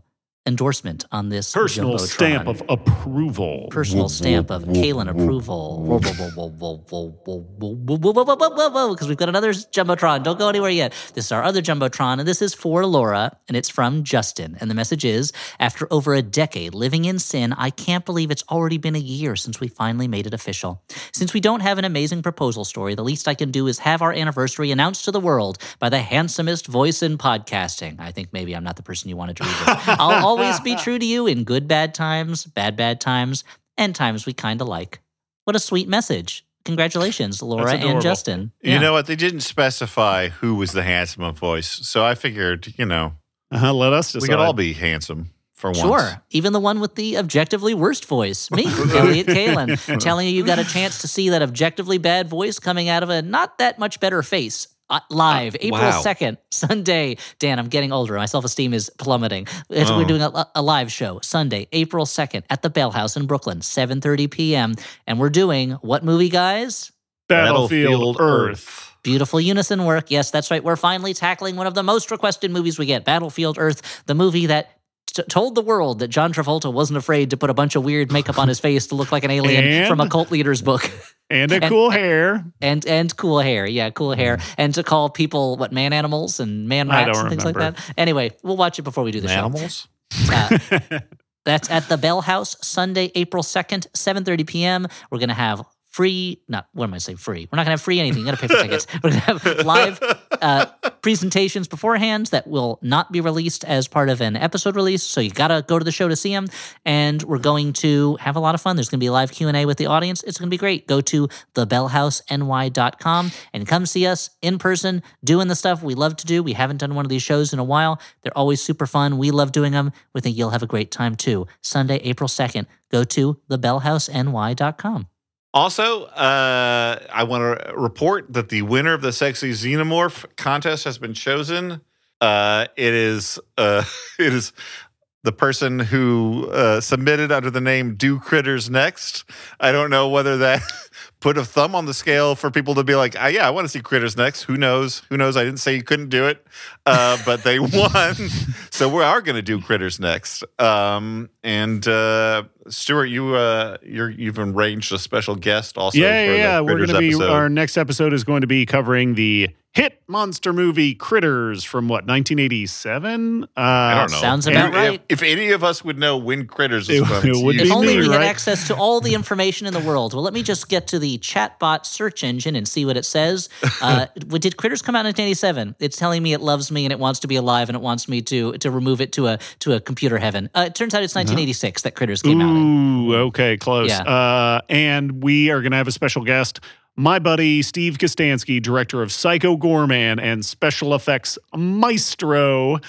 endorsement on this Personal Jumbotron. stamp of approval. Personal stamp of Kalen approval. Whoa, whoa, whoa, whoa, whoa, whoa, whoa, whoa, whoa, whoa, whoa, whoa, whoa, whoa, because we've got another Jumbotron. Don't go anywhere yet. This is our other Jumbotron, and this is for Laura, and it's from Justin. And the message is, after over a decade living in sin, I can't believe it's already been a year since we finally made it official. Since we don't have an amazing proposal story, the least I can do is have our anniversary announced to the world by the handsomest voice in podcasting. I think maybe I'm not the person you wanted to read this. I'll always be true to you in good, bad times, bad, bad times, and times we kind of like. What a sweet message. Congratulations, Laura and Justin. You Yeah. know what? They didn't specify who was the handsome voice. So I figured, you know, Uh-huh, let us decide. we could all be handsome for once. Sure. Even the one with the objectively worst voice. Me, Elliot Kalin. Telling you you got a chance to see that objectively bad voice coming out of a not that much better face. Uh, live, Uh, April wow. second, Sunday. Dan, I'm getting older. My self-esteem is plummeting. It's- Oh. We're doing a, a live show, Sunday, April second, at the Bell House in Brooklyn, seven thirty p.m. And we're doing what movie, guys? Battlefield, Earth. Beautiful unison work. Yes, that's right. We're finally tackling one of the most requested movies we get, Battlefield Earth, the movie that t- told the world that John Travolta wasn't afraid to put a bunch of weird makeup on his face to look like an alien And- from a cult leader's book. And a And- cool hair. and and cool hair. Yeah, cool hair. And to call people, what, man animals and man I rats don't and things like remember. that. Anyway, we'll watch it before we do the show. Animals? Uh, that's at the Bell House, Sunday, April second, seven thirty p.m. We're going to have free, not, what am I saying, free? We're not going to have free anything. You're going to pay for tickets. We're going to have live uh, presentations beforehand that will not be released as part of an episode release. So you got to go to the show to see them. And we're going to have a lot of fun. There's going to be a live Q and A with the audience. It's going to be great. Go to the bell house n y dot com and come see us in person doing the stuff we love to do. We haven't done one of these shows in a while. They're always super fun. We love doing them. We think you'll have a great time too. Sunday, April second. Go to the bell house n y dot com. Also, uh, I want to report that the winner of the Sexy Xenomorph contest has been chosen. Uh, it is uh, it is the person who uh, submitted under the name Do Critters Next. I don't know whether that put a thumb on the scale for people to be like, ah, yeah, I want to see Critters Next. Who knows? Who knows? I didn't say you couldn't do it, uh, but they won. So we are going to do Critters Next. Um, and uh, Stuart, you uh, you're, you've arranged a special guest also. Yeah, for yeah, yeah. the We're Critters going to be, episode. our next episode is going to be covering the hit monster movie Critters from what, nineteen eighty-seven? Uh, I don't know. Sounds If- about if, right. If any of us would know when Critters is It- from, it would it's be If only me, we had right? access to all the information in the world. Well, let me just get to the chatbot search engine and see what it says. Uh, did Critters come out in nineteen eighty-seven? It's telling me it loves me and it wants to be alive and it wants me to to remove it to a to a computer heaven. Uh, it turns out it's nineteen eighty-six that Critters came out in. Ooh, okay, close. Yeah. Uh, and we are going to have a special guest. My buddy Steve Kostansky, director of Psycho Gorman and special effects maestro,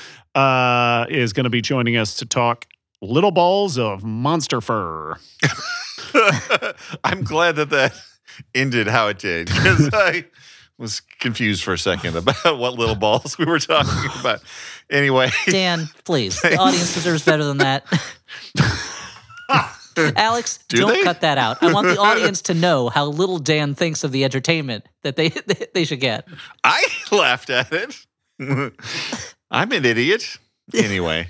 uh, is going to be joining us to talk Little Balls of Monster Fur. I'm glad that that ended how it did because I was confused for a second about what little balls we were talking about. Anyway, Dan, please. The audience deserves better than that. Alex, Do don't they? cut that out. I want the audience to know how little Dan thinks of the entertainment that they they should get. I laughed at it. I'm an idiot. Anyway.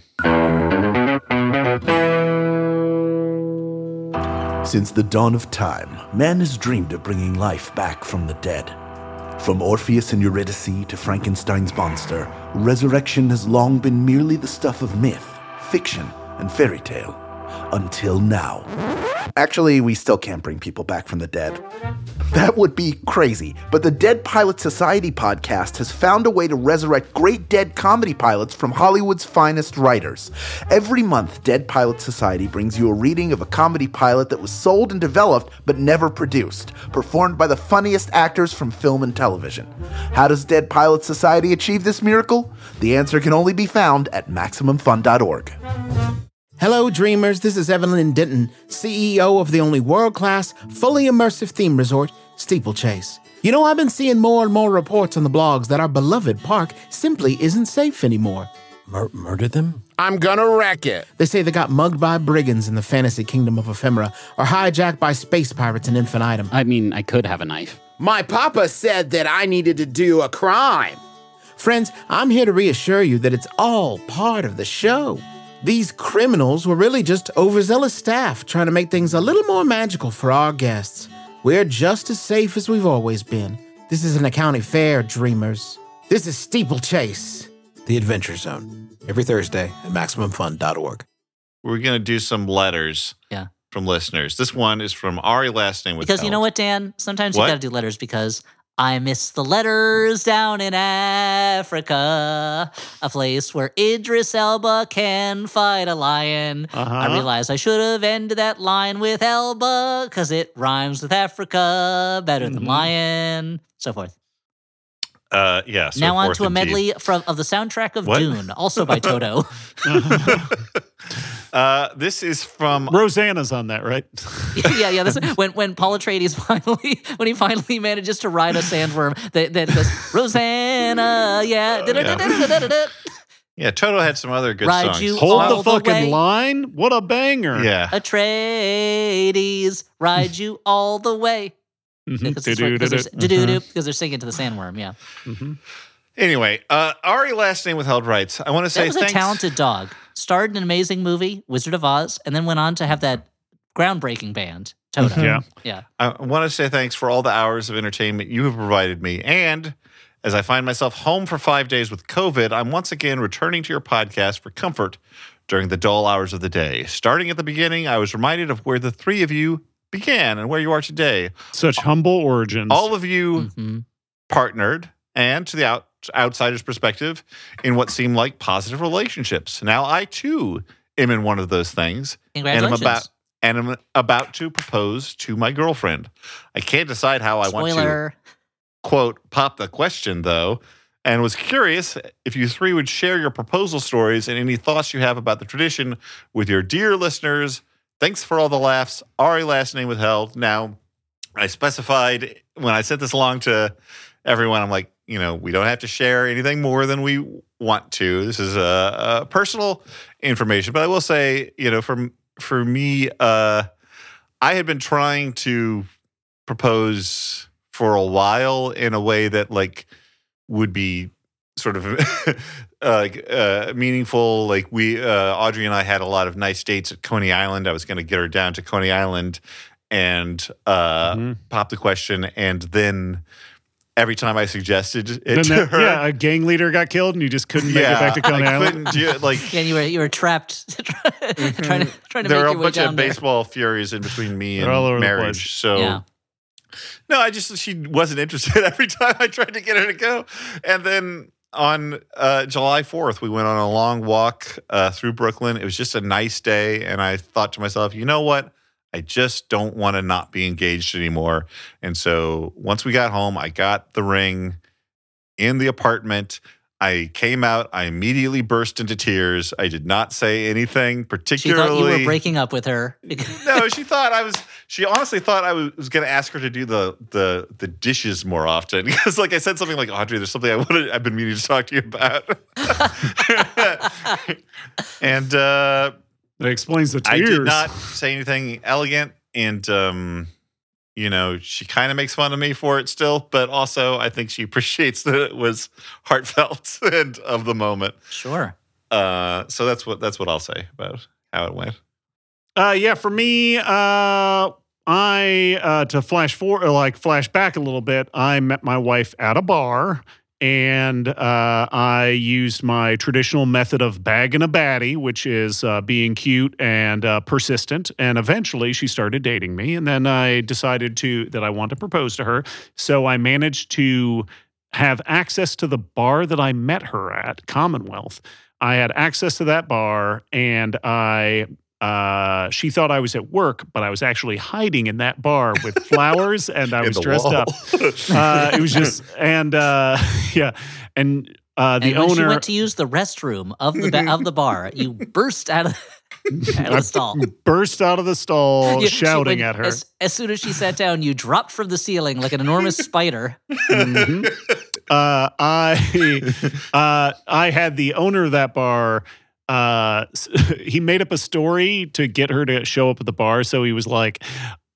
Since the dawn of time, man has dreamed of bringing life back from the dead. From Orpheus and Eurydice to Frankenstein's monster, resurrection has long been merely the stuff of myth, fiction, and fairy tale. Until now. Actually, we still can't bring people back from the dead. That would be crazy, but the Dead Pilot Society podcast has found a way to resurrect great dead comedy pilots from Hollywood's finest writers. Every month, Dead Pilot Society brings you a reading of a comedy pilot that was sold and developed but never produced, performed by the funniest actors from film and television. How does Dead Pilot Society achieve this miracle? The answer can only be found at maximum fun dot org. Hello, dreamers. This is Evelyn Denton, C E O of the only world-class, fully immersive theme resort, Steeplechase. You know, I've been seeing more and more reports on the blogs that our beloved park simply isn't safe anymore. Mur- murder them? I'm gonna wreck it. They say they got mugged by brigands in the fantasy kingdom of ephemera, or hijacked by space pirates in infinitum. I mean, I could have a knife. My papa said that I needed to do a crime. Friends, I'm here to reassure you that it's all part of the show. These criminals were really just overzealous staff trying to make things a little more magical for our guests. We're just as safe as we've always been. This isn't a county fair, dreamers. This is Steeplechase. The Adventure Zone. Every Thursday at Maximum Fun dot org. We're going to do some letters Yeah. from listeners. This one is from Ari, last name with Because you know L. what, Dan? Sometimes What? you got to do letters because I miss the letters down in Africa, a place where Idris Elba can fight a lion. Uh-huh. I realized I should have ended that line with Elba because it rhymes with Africa better than Mhm. lion, so forth. Uh, yeah. So now on forth to a indeed. medley from of the soundtrack of What? Dune, also by Toto. uh, this is from Rosanna's on that, right? yeah, yeah. This, when when Paul Atreides finally when he finally manages to ride a sandworm, that that goes Rosanna, yeah. da-da-da-da-da-da-da. yeah. Toto had some other good Ride songs. you Hold all the the fucking way. line. What a banger. Yeah. Atreides, ride you all the way. Mhm. Because it's right- because Do-do-do-do. they're, do-do-do, because they're singing to the sandworm. Yeah, Mhm. Anyway, uh, Ari, last name withheld rights. I want to say that was thanks. a talented dog. Starred in an amazing movie, Wizard of Oz, and then went on to have that groundbreaking band, Toto. Yeah. yeah. I want to say thanks for all the hours of entertainment you have provided me. And as I find myself home for five days with COVID, I'm once again returning to your podcast for comfort during the dull hours of the day. Starting at the beginning, I was reminded of where the three of you began and where you are today. Such humble origins. All of you Mhm. partnered, and to the out, outsider's perspective, in what seemed like positive relationships. Now I too am in one of those things, and I'm Congratulations. about and I'm about to propose to my girlfriend. I can't decide how I want to Spoiler. quote pop the question though, and was curious if you three would share your proposal stories and any thoughts you have about the tradition with your dear listeners. Thanks for all the laughs. Ari, last name withheld. Now, I specified when I sent this along to everyone, I'm like, you know, we don't have to share anything more than we want to. This is a, a personal information, but I will say, you know, for for me, uh, I had been trying to propose for a while in a way that like would be sort of uh, uh, meaningful. Like we, uh, Audrey and I had a lot of nice dates at Coney Island. I was going to get her down to Coney Island and uh, Mhm. pop the question, and then every time I suggested it Then to that- her, yeah, a gang leader got killed and you just couldn't make it back to Coney I Island. couldn't do it. Like Yeah, you were you were trapped trying to trying to there make were a your way bunch down of there. baseball furies in between me They're all over and the marriage. place. So Yeah. no, I just she wasn't interested every time I tried to get her to go. And then on uh, July fourth, we went on a long walk uh, through Brooklyn. It was just a nice day, and I thought to myself, you know what? I just don't want to not be engaged anymore. And so once we got home, I got the ring in the apartment. I came out. I immediately burst into tears. I did not say anything She particularly. thought you were breaking up with her. No, she thought I was. She honestly thought I was, was going to ask her to do the the the dishes more often because, like, I said something like, "Audrey, there's something I wanted. I've been meaning to talk to you about." and uh, That explains the I tears. did not say anything elegant, and um, you know, she kind of makes fun of me for it still, but also I think she appreciates that it was heartfelt and of the moment. Sure. Uh, so that's what that's what I'll say about how it went. Uh, yeah, for me, uh, I uh, to flash for or like flash back a little bit. I met my wife at a bar, and uh, I used my traditional method of bagging a baddie, which is uh, being cute and uh, persistent. And eventually, she started dating me, and then I decided to that I want to propose to her. So I managed to have access to the bar that I met her at, Commonwealth. I had access to that bar, and I. Uh, she thought I was at work, but I was actually hiding in that bar with flowers, and I In was the dressed wall. up. Uh, it was just, and uh, yeah, and uh, the and when owner she went to use the restroom of the ba- of the bar, you burst out of, out of the stall. burst out of the stall, You- she- shouting when- at her. As, as soon as she sat down, you dropped from the ceiling like an enormous spider. Mhm. uh, I, uh, I had the owner of that bar. Uh, he made up a story to get her to show up at the bar. So he was like,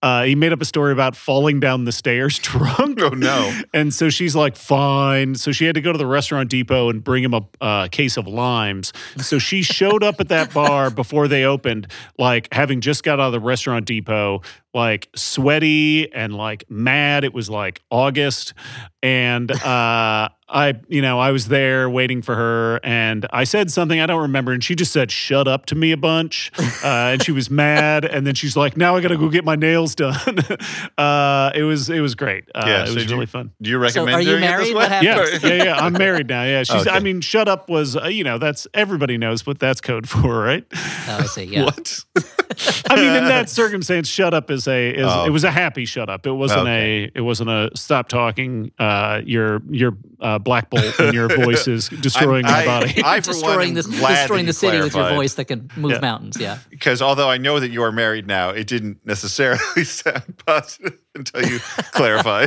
Uh, he made up a story about falling down the stairs drunk. Oh, no. And so she's like, fine. So she had to go to the Restaurant Depot and bring him a uh, case of limes. So she showed up at that bar before they opened, like having just got out of the Restaurant Depot, like sweaty and like mad. It was like August. And uh, I, you know, I was there waiting for her and I said something I don't remember. And she just said, shut up to me a bunch. Uh, and she was mad. And then she's like, now I got to go get my nails done. uh, it was, it was great. Uh, Yeah, it so was do really you- fun. Do you recommend are you doing married? it this What way? happened? Yeah, yeah, yeah. I'm married now. Yeah, she's. Okay. I mean, shut up was. Uh, you know, that's everybody knows what that's code for, right? Oh, I see. Yeah. What? I mean, in that circumstance, shut up is a. Is, Oh. It was a happy shut up. It wasn't Okay. a. It wasn't a stop talking. Uh, your your uh, black bolt and your voice is destroying I'm- my I- body. I, for one, destroying am this, glad destroying that the you city with your clarified. voice that can move Yeah. mountains. Yeah. Because although I know that you are married now, it didn't necessarily sound positive until you clarified.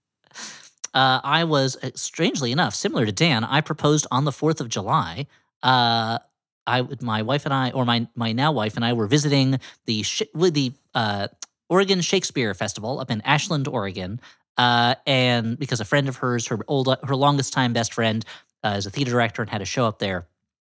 Uh, I was, uh, strangely enough, similar to Dan, I proposed on the fourth of July. Uh, I, my wife and I, or my my now wife and I, were visiting the Sh- with the uh, Oregon Shakespeare Festival up in Ashland, Oregon, uh, and because a friend of hers, her old, her longest time best friend, uh, is a theater director and had a show up there,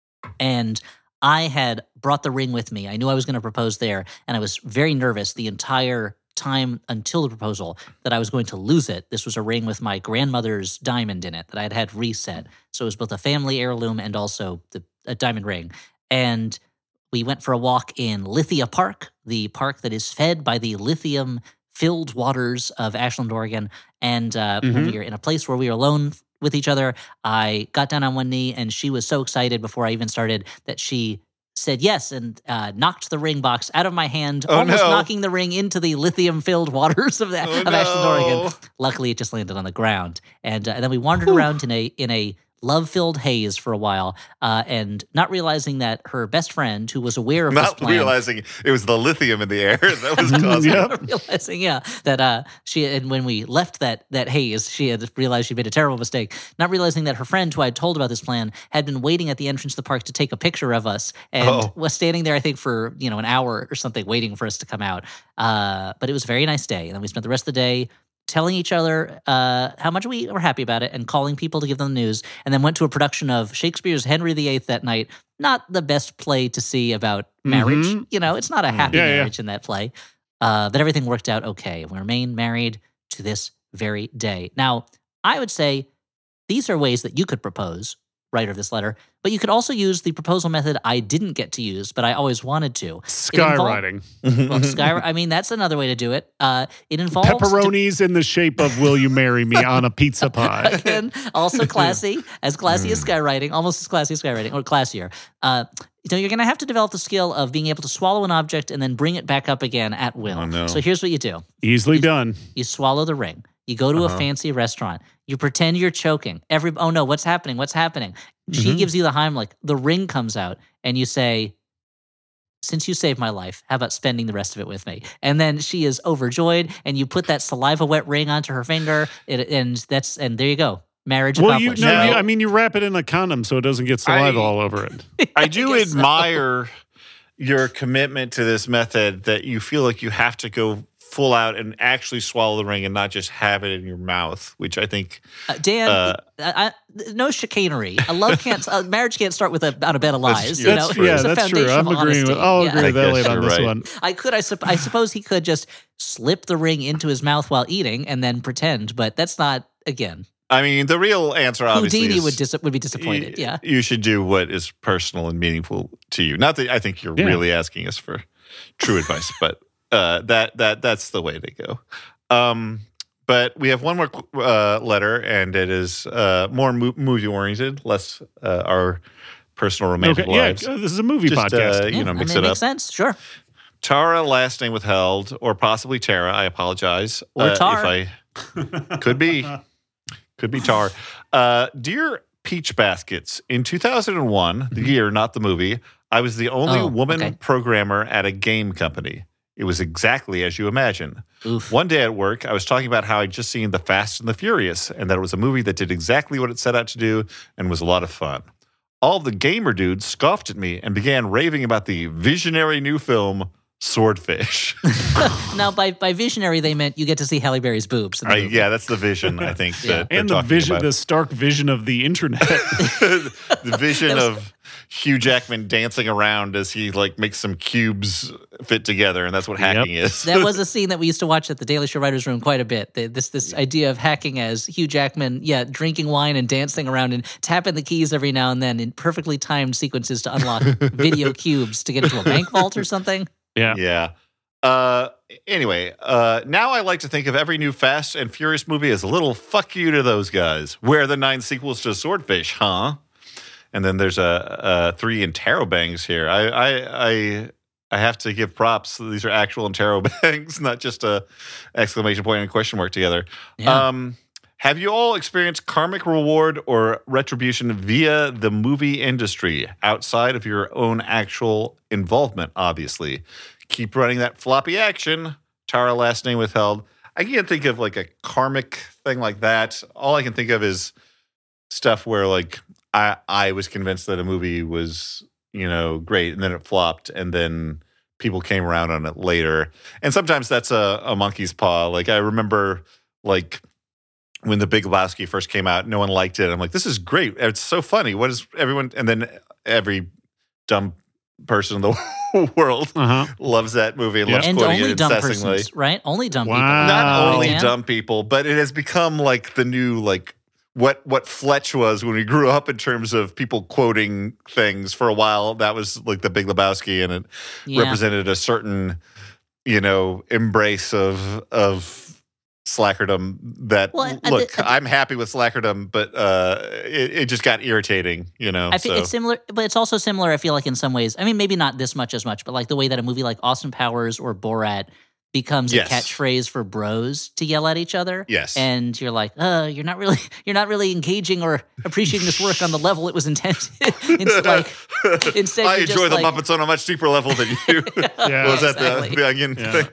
and I had brought the ring with me. I knew I was going to propose there, and I was very nervous the entire time until the proposal that I was going to lose it. This was a ring with my grandmother's diamond in it that I had had reset. So it was both a family heirloom and also the, a diamond ring. And we went for a walk in Lithia Park, the park that is fed by the lithium-filled waters of Ashland, Oregon. And uh, when Mhm. we were in a place where we were alone with each other, I got down on one knee, and she was so excited before I even started that she said yes and uh, knocked the ring box out of my hand, Oh, almost no. knocking the ring into the lithium-filled waters of, the, Oh, of Ashland, no. Oregon. Luckily, it just landed on the ground, and, uh, and then we wandered around in a in a love-filled haze for a while, uh, and not realizing that her best friend, who was aware of this Not plan, realizing it was the lithium in the air that was causing Yep. it. realizing, yeah, that uh, she and when we left that that haze, she had realized she'd made a terrible mistake. Not realizing that her friend, who I had told about this plan, had been waiting at the entrance to the park to take a picture of us, and Oh. was standing there, I think, for you know an hour or something, waiting for us to come out. Uh, but it was a very nice day, and then we spent the rest of the day telling each other uh, how much we were happy about it and calling people to give them the news, and then went to a production of Shakespeare's Henry the Eighth that night. Not the best play to see about marriage. Mhm. You know, it's not a happy Yeah, yeah. marriage in that play. Uh, but everything worked out okay. We remain married to this very day. Now, I would say these are ways that you could propose, writer of this letter, but you could also use the proposal method I didn't get to use, but I always wanted to. Skywriting. Well, sky, I mean, that's another way to do it. Uh, it involves Pepperonis in the shape of "Will you marry me" on a pizza pie. Again, also classy, as classy as skywriting, almost as classy as skywriting, or classier. Uh, you know, you're going to have to develop the skill of being able to swallow an object and then bring it back up again at will. Oh, no. So here's what you do. Easily done. You swallow the ring. You go to Uh-huh. a fancy restaurant. You pretend you're choking. Every oh no, what's happening? What's happening? She Mhm. gives you the Heimlich. The ring comes out, and you say, "Since you saved my life, how about spending the rest of it with me?" And then she is overjoyed, and you put that saliva wet ring onto her finger, it, and that's and there you go, marriage Well, you accomplished. no, you, Now- I mean, you wrap it in a condom so it doesn't get saliva I- all over it. I do guess so. admire your commitment to this method that you feel like you have to go full out and actually swallow the ring and not just have it in your mouth, which I think Uh, Dan, Uh, I, I, no chicanery. A love can't, a marriage can't start with a, on a bed of That's- lies. yeah, you That's know, true. yeah, There's a that's true. foundation I'm of agreeing with. honesty. I'll Yeah. agree I with Elliot guess on you're this right. one. I could, I, sup- I suppose he could just slip the ring into his mouth while eating and then pretend, but that's not, again, I mean the real answer obviously Houdini is would dis- would be disappointed. y- Yeah. you should do what is personal and meaningful to you. Not that I think you're Yeah. really asking us for true advice, but uh, that that that's the way to go. Um, but we have one more uh, letter, and it is uh, more mo- movie oriented, less uh, our personal romantic Okay, yeah, lives. uh, this is a movie Just, podcast. uh, you Yeah, know, I mix mean, it it up. makes sense. Sure. Tara, last name withheld, or possibly Tara. I apologize. Or uh, Tar. If I could be, could be Tar. Uh, dear Peach Baskets, in two thousand one, the year, not the movie, I was the only Oh, woman okay. programmer at a game company. It was exactly as you imagine. Oof. One day at work, I was talking about how I'd just seen The Fast and the Furious and that it was a movie that did exactly what it set out to do and was a lot of fun. All the gamer dudes scoffed at me and began raving about the visionary new film, swordfish. Now, by by visionary, they meant you get to see Halle Berry's boobs. in the I, movie. yeah, that's the vision, I think. Yeah. That they're And the talking vision, about. the stark vision of the internet. the vision That was- of Hugh Jackman dancing around as he like makes some cubes fit together, and that's what Yep. hacking is. That was a scene that we used to watch at the Daily Show Writers Room quite a bit. The- This this idea of hacking as Hugh Jackman, yeah, drinking wine and dancing around and tapping the keys every now and then in perfectly timed sequences to unlock video cubes to get into a bank vault or something. Yeah. Yeah. Uh, anyway, uh, now I like to think of every new Fast and Furious movie as a little fuck you to those guys. Where are the nine sequels to Swordfish, huh? And then there's a, a three interrobangs here. I, I I I have to give props. These are actual interrobangs, not just a exclamation point and a question mark together. Yeah. Um, have you all experienced karmic reward or retribution via the movie industry outside of your own actual involvement, obviously? Keep running that floppy action. Tara, last name withheld. I can't think of like a karmic thing like that. All I can think of is stuff where like I I was convinced that a movie was, you know, great, and then it flopped, and then people came around on it later. And sometimes that's a, a monkey's paw. Like I remember like when The Big Lebowski first came out, no one liked it. I'm like, this is great. It's so funny. What is everyone? And then every dumb person in the world Uh-huh. loves that movie and Yeah. loves And quoting only it dumb incessantly. persons, right? Only dumb Wow. people. Not Oh, only Dan? dumb people, but it has become like the new like what what Fletch was when we grew up in terms of people quoting things. For a while, that was like The Big Lebowski, and it Yeah. represented a certain, you know, embrace of of slackerdom that Well, and- and look, the- I'm happy with slackerdom, but uh, it, it just got irritating, you know. I feel so. it's similar, but it's also similar. I feel like in some ways. I mean, maybe not this much as much, but like the way that a movie like Austin Powers or Borat becomes Yes. a catchphrace for bros to yell at each other. Yes. And you're like, uh, you're not really, you're not really engaging or appreciating this work on the level it was intended. It's like, instead I you're enjoy just the like- Muppets on a much deeper level than you. Yeah. Was that exactly. the, the onion Yeah. thing?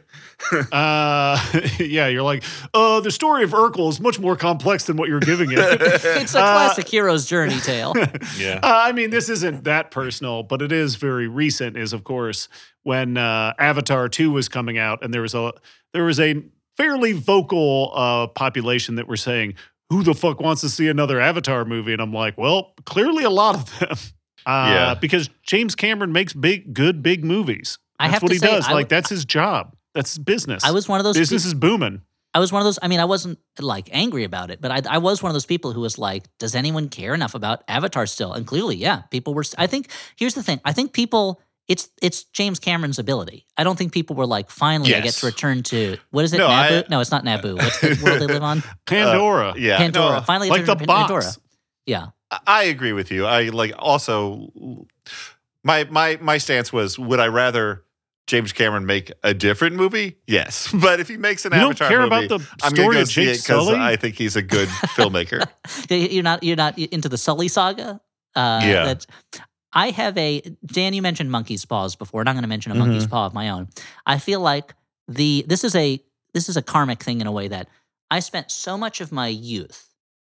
Uh, yeah, you're like, uh, the story of Urkel is much more complex than what you're giving it. it's a classic hero's journey tale. Yeah. Uh, I mean, this isn't that personal, but it is very recent. Is of course when uh, Avatar two was coming out, and there was a there was a fairly vocal uh, population that were saying, "Who the fuck wants to see another Avatar movie?" And I'm like, well, clearly a lot of them. Uh, Yeah. because James Cameron makes big, good, big movies. I That's have what to he say, does. I like w- that's his job. That's his business. I was one of those business peop- is booming. I was one of those. I mean, I wasn't like angry about it, but I, I was one of those people who was like, "Does anyone care enough about Avatar still?" And clearly, yeah, people were. I think here's the thing. I think people. It's it's James Cameron's ability. I don't think people were like, "Finally, I get Yes. to return to what is it? No, Naboo? I- no, it's not Naboo. What's the world they live on? Pandora. Yeah. Pandora. no, Finally, like return the to box. Pandora. Yeah. I agree with you. I like also my my my stance was, would I rather James Cameron make a different movie? Yes. But if he makes an You don't Avatar care movie, about the I'm story gonna go of see Jake it because Sully? I think he's a good filmmaker. You're not you're not into the Sully saga. Uh, Yeah. That I have a Dan. You mentioned monkey's paws before, and I'm going to mention a monkey's Mm-hmm. paw of my own. I feel like the this is a this is a karmic thing in a way that I spent so much of my youth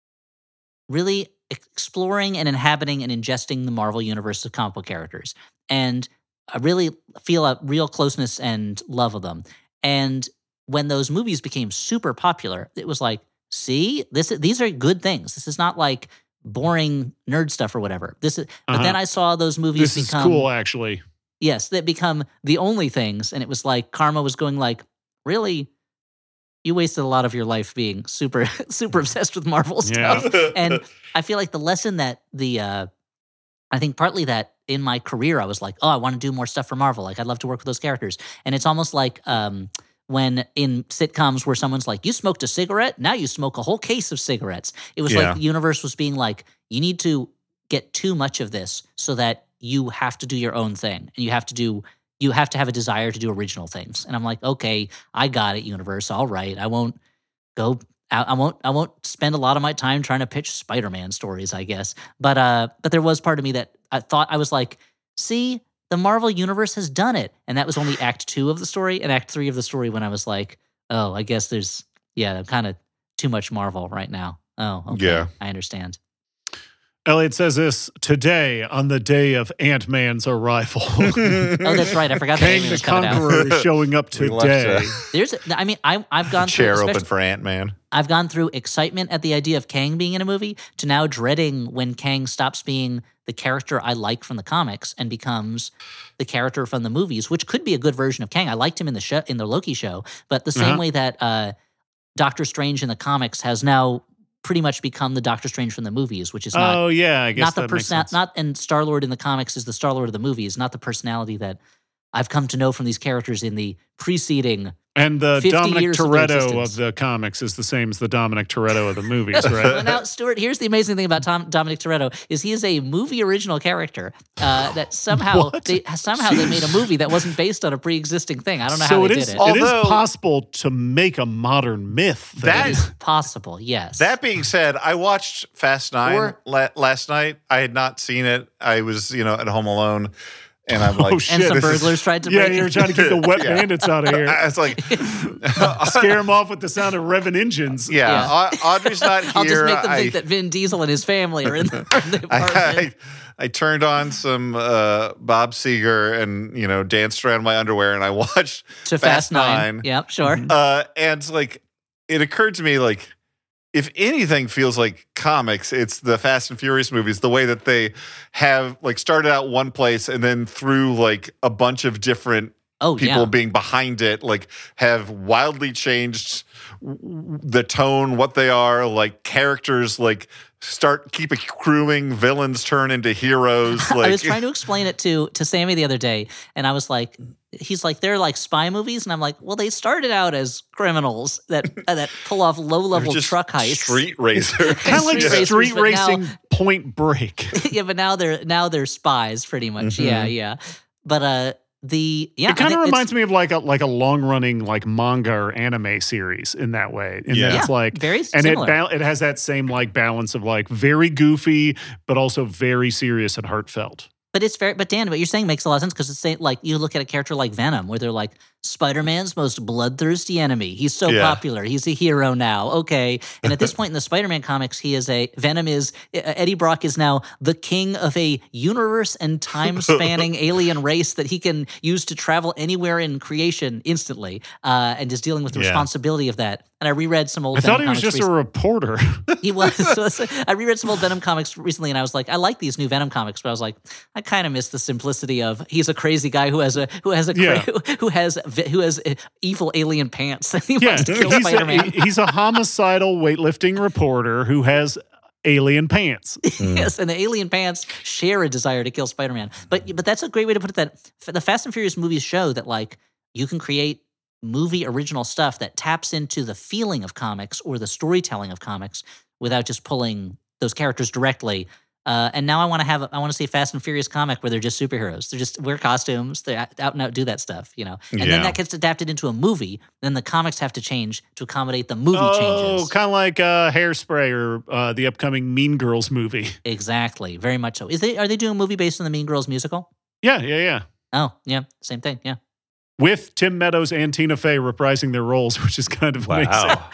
really exploring and inhabiting and ingesting the Marvel universe of comic book characters, and I really feel a real closeness and love of them. And when those movies became super popular, it was like, see, this these are good things. This is not like boring nerd stuff or whatever. This is, but Uh-huh. then I saw those movies This is become cool, actually. yes, that become the only things, and it was like karma was going like, really, you wasted a lot of your life being super super obsessed with Marvel Yeah. stuff. And I feel like the lesson that the uh, I think partly that in my career I was like, oh, I want to do more stuff for Marvel. Like I'd love to work with those characters, and it's almost like um, when in sitcoms where someone's like, you smoked a cigarette, now you smoke a whole case of cigarettes. It was Yeah. like the universe was being like, you need to get too much of this so that you have to do your own thing, and you have to do you have to have a desire to do original things. And I'm like, okay, I got it, universe. All right, I won't go. I, I won't. I won't spend a lot of my time trying to pitch Spider-Man stories, I guess. But uh, but there was part of me that I thought I was like, see, the Marvel universe has done it, and that was only Act Two of the story, and Act Three of the story when I was like, oh, I guess there's yeah, I'm kind of too much Marvel right now. Oh, okay, Yeah. I understand. Elliot says this today on the day of Ant-Man's arrival. Oh, that's right. I forgot that Kang Ant-Man the was coming out. Conqueror is showing up We left, today. uh, There's, I mean, I, I've gone through, Chair open especially- for Ant-Man. I've gone through excitement at the idea of Kang being in a movie to now dreading when Kang stops being the character I like from the comics and becomes the character from the movies, which could be a good version of Kang. I liked him in the show, in the Loki show, but the same Uh-huh. way that uh, Doctor Strange in the comics has now pretty much become the Doctor Strange from the movies, which is not Oh, yeah, I guess not the that makes person, sense. not and Star Lord in the comics is the Star Lord of the movies, not the personality that I've come to know from these characters in the preceding. And the fifty Dominic years of their Toretto of, existence. the comics is the same as the Dominic Toretto of the movies, Well, right? now, Stuart, here's the amazing thing about Tom, Dominic Toretto is he is a movie original character uh, that somehow What? they somehow they made a movie that wasn't based on a pre-existing thing. I don't know so how it they is, did it. it is Although- possible to make a modern myth. That- That It is possible, yes. That being said, I watched Fast Nine Or- la- last night. I had not seen it. I was, you know, at home alone, and I'm like, Oh, shit. and some this is- burglars tried to yeah, break you're in. trying to keep the wet Yeah. bandits out of here. I was like, Scare them off with the sound of revving engines. yeah, Yeah. Au- Audrey's not here. I'll just make them I, think that Vin Diesel and his family are in the, are in the I, apartment. I, I turned on some uh, Bob Seger and you know danced around in my underwear, and I watched to Fast Fast Nine. Nine. Yep, sure. Uh, and like, it occurred to me, like, if anything feels like comics, it's the Fast and Furious movies. The way that they have like started out one place and then through like a bunch of different Oh, people yeah. being behind it, like have wildly changed w- the tone, what they are, like characters, like start keep accruing, villains turn into heroes. Like I was trying to explain it to to Sammy the other day, and I was like, he's like, they're like spy movies, and I'm like, well, they started out as criminals that uh, that pull off low they're level just truck heists. street racer. Kind of like Street racers, street but now- racing Point Break. Yeah, but now they're now they're spies, pretty much. Mhm. Yeah, yeah. But uh, the yeah, it kind of reminds me of like a like a long running like manga or anime series in that way. And Yeah. then it's Yeah, like very and similar. it ba- it has that same like balance of like very goofy but also very serious and heartfelt. But it's very, but Dan, what you're saying makes a lot of sense because it's saying, like, you look at a character like Venom, where they're like, Spider-Man's most bloodthirsty enemy. He's so Yeah. popular. He's a hero now. Okay. And at this point in the Spider-Man comics, he is a, Venom is, uh, Eddie Brock is now the king of a universe and time-spanning alien race that he can use to travel anywhere in creation instantly, uh, and is dealing with the Yeah. responsibility of that. And I reread some old I thought Venom he was comics just a recently. reporter. He was. So it's- I reread some old Venom comics recently, and I was like, I like these new Venom comics, but I was like, I kind of miss the simplicity of he's a crazy guy who has a who has a cra- Yeah. who, who has vi- who has uh, evil alien pants, and he yeah, wants to kill he's Spider a, Man. he's a homicidal weightlifting reporter who has alien pants. Yes, and the alien pants share a desire to kill Spider Man. But but that's a great way to put it. That f- the Fast and Furious movies show that like you can create movie original stuff that taps into the feeling of comics or the storytelling of comics without just pulling those characters directly. Uh, and now I want to have I want to see a Fast and Furious comic where they're just superheroes. They just wear costumes. They out out and out do that stuff, you know. And Yeah. then that gets adapted into a movie. Then the comics have to change to accommodate the movie Oh, changes. kind of like uh, Hairspray or uh, the upcoming Mean Girls movie. Exactly, very much so. Is they are they doing a movie based on the Mean Girls musical? Yeah, yeah, yeah. Oh, yeah, same thing. Yeah. With Tim Meadows and Tina Fey reprising their roles, which is kind of amazing. Wow.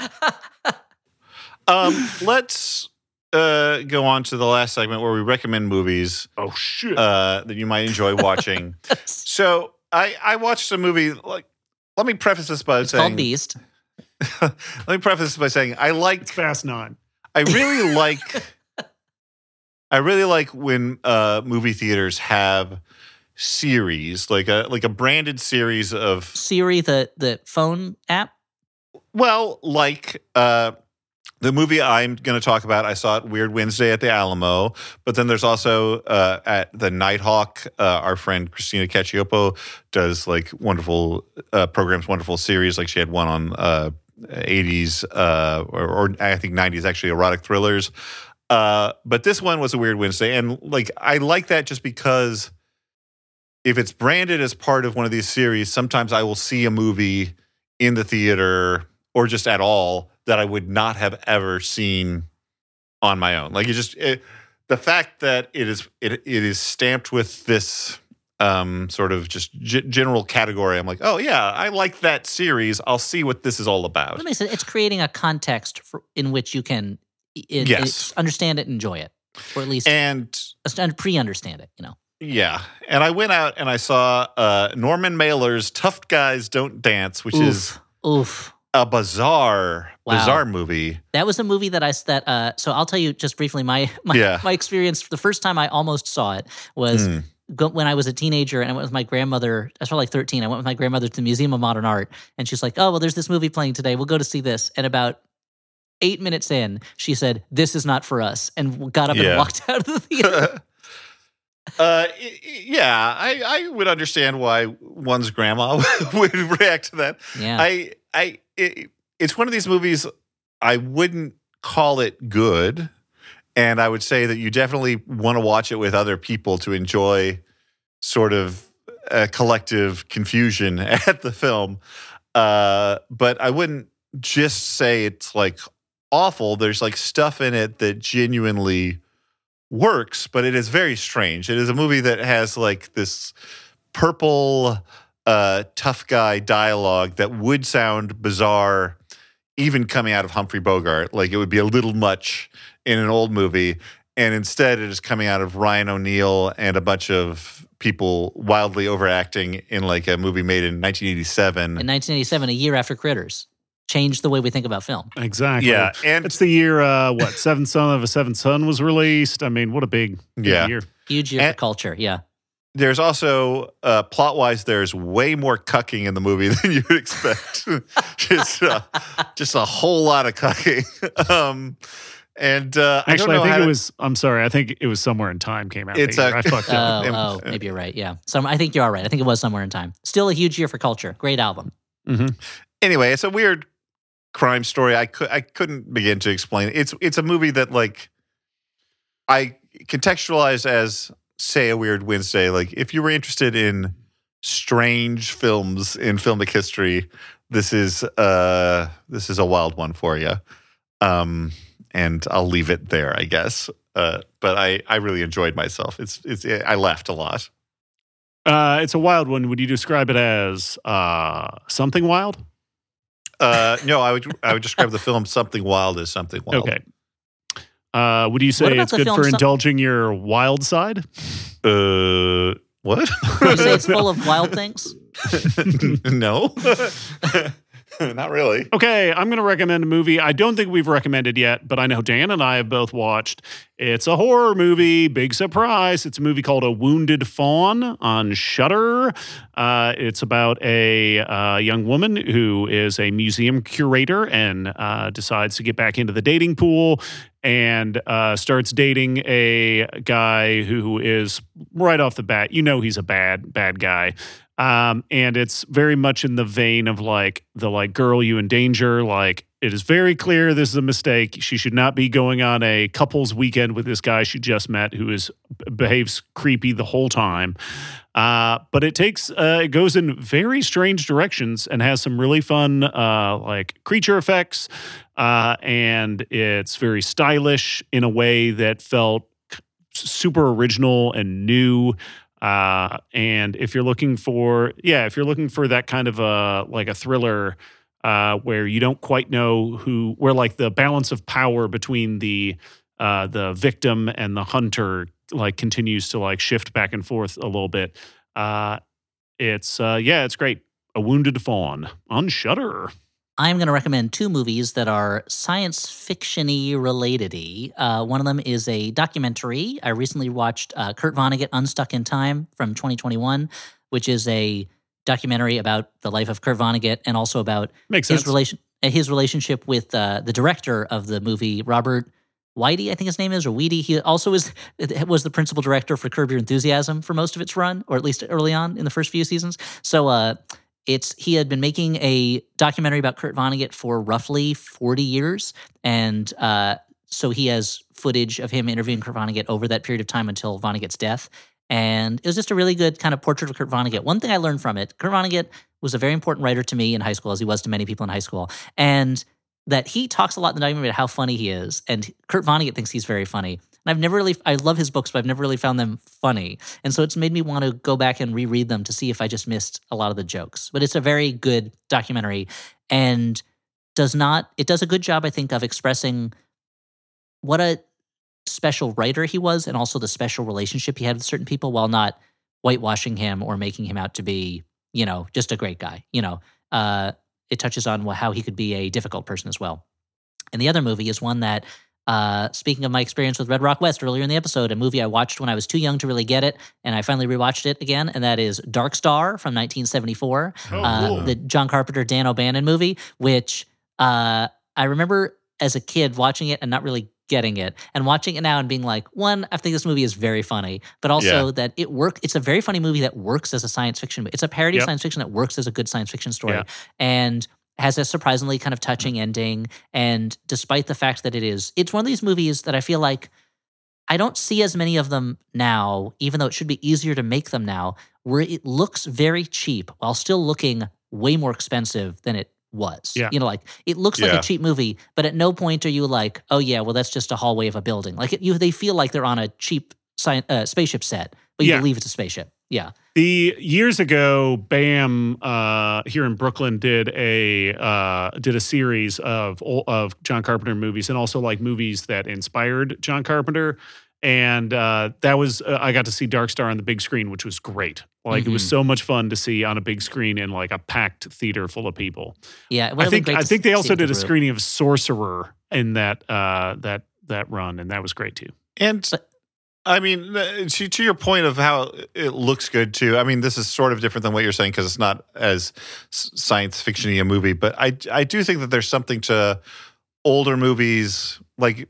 um, let's uh, go on to the last segment where we recommend movies Oh shit! uh, that you might enjoy watching. So I, I watched a movie. Like, let me preface this by It's saying. called Beast. Let me preface this by saying I like. It's Fast Nine. I really like. I really like when uh, movie theaters have series, like a like a branded series of Siri, the the phone app. well, like uh, the movie I'm going to talk about. I saw it Weird Wednesday at the Alamo, but then there's also uh, at the Nighthawk. Uh, our friend Christina Cacioppo does like wonderful uh, programs, wonderful series. Like she had one on uh, eighties uh, or, or I think nineties actually erotic thrillers. Uh, but this one was a Weird Wednesday, and like I like that just because if it's branded as part of one of these series, sometimes I will see a movie in the theater or just at all that I would not have ever seen on my own. Like it just it, the fact that it is it it is stamped with this um, sort of just g- general category. I'm like, oh yeah, I like that series. I'll see what this is all about. That makes sense. It's creating a context for, in which you can in, Yes. understand it and enjoy it. or at least And pre-understand it, you know. yeah, and I went out and I saw uh, Norman Mailer's Tough Guys Don't Dance, which Oof. is Oof. a bizarre, Wow. bizarre movie. That was a movie that I s- that uh so I'll tell you just briefly my my, Yeah. my experience. The first time I almost saw it was Hmm. go, when I was a teenager and I went with my grandmother. I was probably like thirteen. I went with my grandmother to the Museum of Modern Art, and she's like, "Oh, well, there's this movie playing today. We'll go to see this." And about eight minutes in, she said, "This is not for us," and got up Yeah. and walked out of the theater. Uh, y- y- yeah, I, I would understand why one's grandma would react to that. Yeah. I, I, it, it's one of these movies. I wouldn't call it good, and I would say that you definitely want to watch it with other people to enjoy sort of a collective confusion at the film. Uh, but I wouldn't just say it's like awful. There's like stuff in it that genuinely works, but it is very strange. It is a movie that has like this purple uh, tough guy dialogue that would sound bizarre even coming out of Humphrey Bogart. Like it would be a little much in an old movie. And instead it is coming out of Ryan O'Neal and a bunch of people wildly overacting in like a movie made in nineteen eighty-seven. In nineteen eighty-seven, a year after Critters, changed the way we think about film. Exactly. Yeah, and It's the year, uh, what, Seventh Son of a Seventh Son was released. I mean, what a big, big Yeah. year. Huge year And- for culture. Yeah. there's also uh, plot-wise, there's way more cucking in the movie than you would expect. just, uh, just a whole lot of cucking. um, and uh, I don't Actually, I, know think how it to- was, I'm sorry, I think it was Somewhere in Time came out. It's that year. a- I fucked Oh, up. Em- oh, maybe you're right. Yeah. So I think you are right. I think it was Somewhere in Time. Still a huge year for culture. Great album. hmm Anyway, it's a weird crime story. I could I couldn't begin to explain it. It's it's a movie that like I contextualize as say a Weird Wednesday. Like if you were interested in strange films in filmic history, this is uh this is a wild one for you. Um, and I'll leave it there, I guess. Uh, but I I really enjoyed myself. It's it's I laughed a lot. Uh, it's a wild one. Would you describe it as uh, something wild? Uh, no, I would I would describe the film Something Wild as Something Wild. Okay. Uh, would you say about it's the good film for Some- indulging your wild side? Uh, what? Would you say it's full of wild things? No, not really. Okay, I'm going to recommend a movie I don't think we've recommended yet, but I know Dan and I have both watched. It's a horror movie, big surprise. It's a movie called A Wounded Fawn on Shudder. Uh, it's about a uh, young woman who is a museum curator and uh, decides to get back into the dating pool and uh, starts dating a guy who is right off the bat, you know he's a bad, bad guy. Um, and it's very much in the vein of like the like girl you endanger. Like it is very clear this is a mistake. She should not be going on a couple's weekend with this guy she just met who is behaves creepy the whole time. Uh, but it takes uh, it goes in very strange directions and has some really fun uh, like creature effects. Uh, and it's very stylish in a way that felt super original and new. Uh, and if you're looking for, yeah, if you're looking for that kind of a, like a thriller, uh, where you don't quite know who, where like the balance of power between the, uh, the victim and the hunter, like continues to like shift back and forth a little bit. Uh, it's, uh, yeah, it's great. A Wounded Fawn on Shudder. I'm going to recommend two movies that are science fiction-y related-y. Uh, one of them is a documentary. I recently watched uh, Kurt Vonnegut, Unstuck in Time from twenty twenty-one, which is a documentary about the life of Kurt Vonnegut and also about Makes his sense. relation uh, his relationship with uh, the director of the movie, Robert Whitey, I think his name is, or Weedy. He also is was the principal director for Curb Your Enthusiasm for most of its run, or at least early on in the first few seasons. So uh, it's he had been making a documentary about Kurt Vonnegut for roughly forty years, and uh, so he has footage of him interviewing Kurt Vonnegut over that period of time until Vonnegut's death. And it was just a really good kind of portrait of Kurt Vonnegut. One thing I learned from it, Kurt Vonnegut was a very important writer to me in high school, as he was to many people in high school. And that he talks a lot in the documentary about how funny he is. And Kurt Vonnegut thinks he's very funny. And I've never really, I love his books, but I've never really found them funny. And so it's made me want to go back and reread them to see if I just missed a lot of the jokes. But it's a very good documentary and does not, it does a good job, I think, of expressing what a special writer he was and also the special relationship he had with certain people while not whitewashing him or making him out to be, you know, just a great guy. You know, uh, it touches on how he could be a difficult person as well. And the other movie is one that, uh, speaking of my experience with Red Rock West earlier in the episode, a movie I watched when I was too young to really get it, and I finally rewatched it again, and that is Dark Star from nineteen seventy-four, Oh, uh, cool. the John Carpenter, Dan O'Bannon movie, which uh, I remember as a kid watching it and not really getting it, and watching it now and being like, one, I think this movie is very funny, but also Yeah. that it work. It's a very funny movie that works as a science fiction. It's a parody Yep. of science fiction that works as a good science fiction story, Yeah. and has a surprisingly kind of touching ending. And despite the fact that it is, it's one of these movies that I feel like I don't see as many of them now, even though it should be easier to make them now, where it looks very cheap while still looking way more expensive than it was. Yeah. You know, like it looks like Yeah. a cheap movie, but at no point are you like, oh yeah, well that's just a hallway of a building. Like it, you, they feel like they're on a cheap sci- uh, spaceship set, but you Yeah. believe it's a spaceship. Yeah. The years ago, BAM uh, here in Brooklyn did a uh, did a series of of John Carpenter movies, and also like movies that inspired John Carpenter. And uh, that was uh, I got to see Dark Star on the big screen, which was great. Like it was Mhm. so much fun to see on a big screen in like a packed theater full of people. Yeah. it would I have been think great I to think they see also with the did a group. screening of Sorcerer in that uh, that that run, and that was great too. And But- I mean, uh, to, to your point of how it looks good too. I mean, this is sort of different than what you're saying because it's not as s- science fiction-y a movie. But I, I do think that there's something to older movies. Like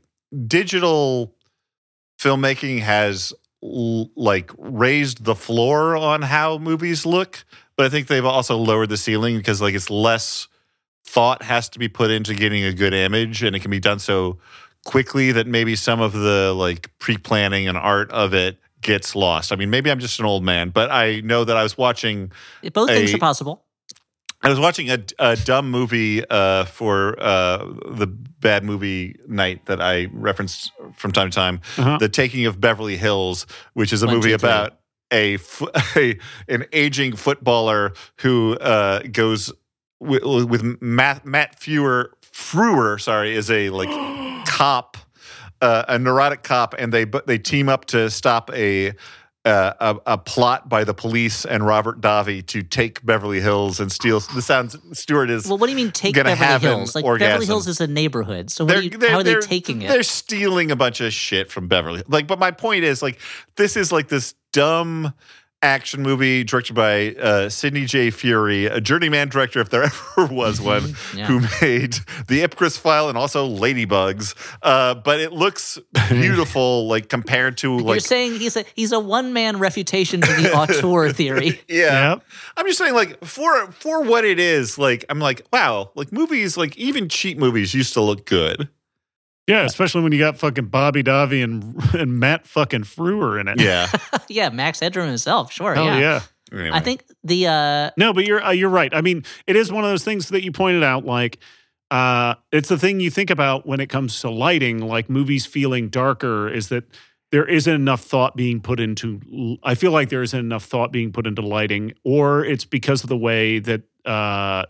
digital filmmaking has l- like raised the floor on how movies look, but I think they've also lowered the ceiling because like it's less thought has to be put into getting a good image, and it can be done so quickly that maybe some of the like pre-planning and art of it gets lost. I mean, maybe I'm just an old man, but I know that I was watching Both things a- are possible. I was watching a, a dumb movie uh, for uh, the bad movie night that I referenced from time to time, Uh-huh. The Taking of Beverly Hills, which is a One, movie two, three. about a, fo- a an aging footballer who uh, goes with, with Matt Matt Frewer. Frewer, sorry, is a like cop, uh, a neurotic cop, and they but they team up to stop a. Uh, a, a plot by the police and Robert Davi to take Beverly Hills and steal. This sounds Stewart is Well, what do you mean take gonna Beverly have an Hills? Like orgasm. Beverly Hills is a neighborhood. So what are you, how are they taking it? They're stealing a bunch of shit from Beverly. Like, but my point is, like, this is like this dumb action movie directed by uh, Sidney J. Fury, a journeyman director, if there ever was one, Yeah. who made The Ipcris File and also Ladybugs. Uh, but it looks beautiful, like compared to You're like. saying he's a he's a one man refutation to the auteur theory. Yeah. Yep. I'm just saying, like, for for what it is, like, I'm like, wow, like movies, like even cheap movies used to look good. Yeah, especially when you got fucking Bobby Davi and and Matt fucking Frewer in it. Yeah. Yeah, Max Headroom himself. Sure. Hell yeah. yeah. Anyway. I think the uh, No, but you're uh, you're right. I mean, it is one of those things that you pointed out. Like, uh, it's the thing you think about when it comes to lighting. Like movies feeling darker, is that there isn't enough thought being put into. I feel like there isn't enough thought being put into lighting, or it's because of the way that, uh,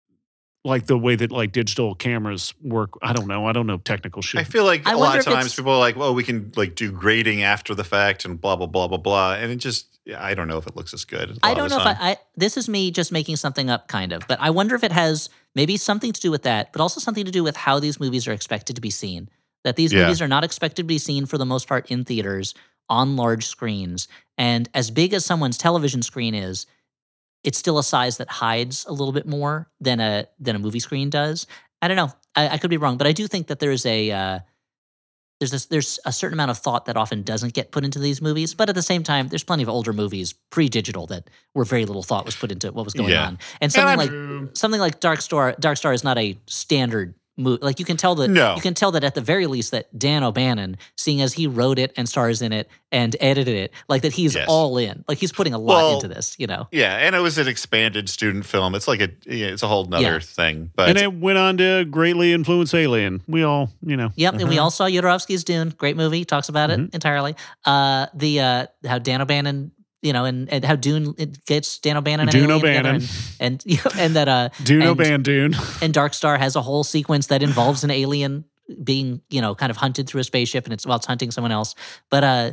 like the way that like digital cameras work. I don't know. I don't know technical shit. I feel like I a wonder lot of if times it's- people are like, well, we can like do grading after the fact and blah, blah, blah, blah, blah. And it just, yeah, I don't know if it looks as good. a I lot don't of know the if I, time. I. This is me just making something up, kind of. But I wonder if it has maybe something to do with that, but also something to do with how these movies are expected to be seen. That these Yeah. movies are not expected to be seen for the most part in theaters on large screens, and as big as someone's television screen is, it's still a size that hides a little bit more than a than a movie screen does. I don't know. I, I could be wrong, but I do think that there's a uh, there's this, there's a certain amount of thought that often doesn't get put into these movies. But at the same time, there's plenty of older movies pre-digital that where very little thought was put into what was going Yeah. on. And something I'm- like something like Dark Star Dark Star is not a standard movie. Like you can tell that No. you can tell that at the very least that Dan O'Bannon, seeing as he wrote it and stars in it and edited it, like that he's Yes. all in. Like he's putting a lot Well, into this. You know. Yeah. And it was an expanded student film. It's like a, yeah, it's a whole nother Yeah. thing. But and it went on to greatly influence Alien. We all, you know. Yep, and we all saw Yodorovsky's Dune. Great movie. Talks about it entirely. Uh, the uh, how Dan O'Bannon, you know, and, and how Dune it gets Dan O'Bannon and Dune Alien together, O'Bannon. and and, you know, and that uh, Dune and, O'Bannon. and Dark Star has a whole sequence that involves an alien being, you know, kind of hunted through a spaceship, and it's while it's hunting someone else. But uh,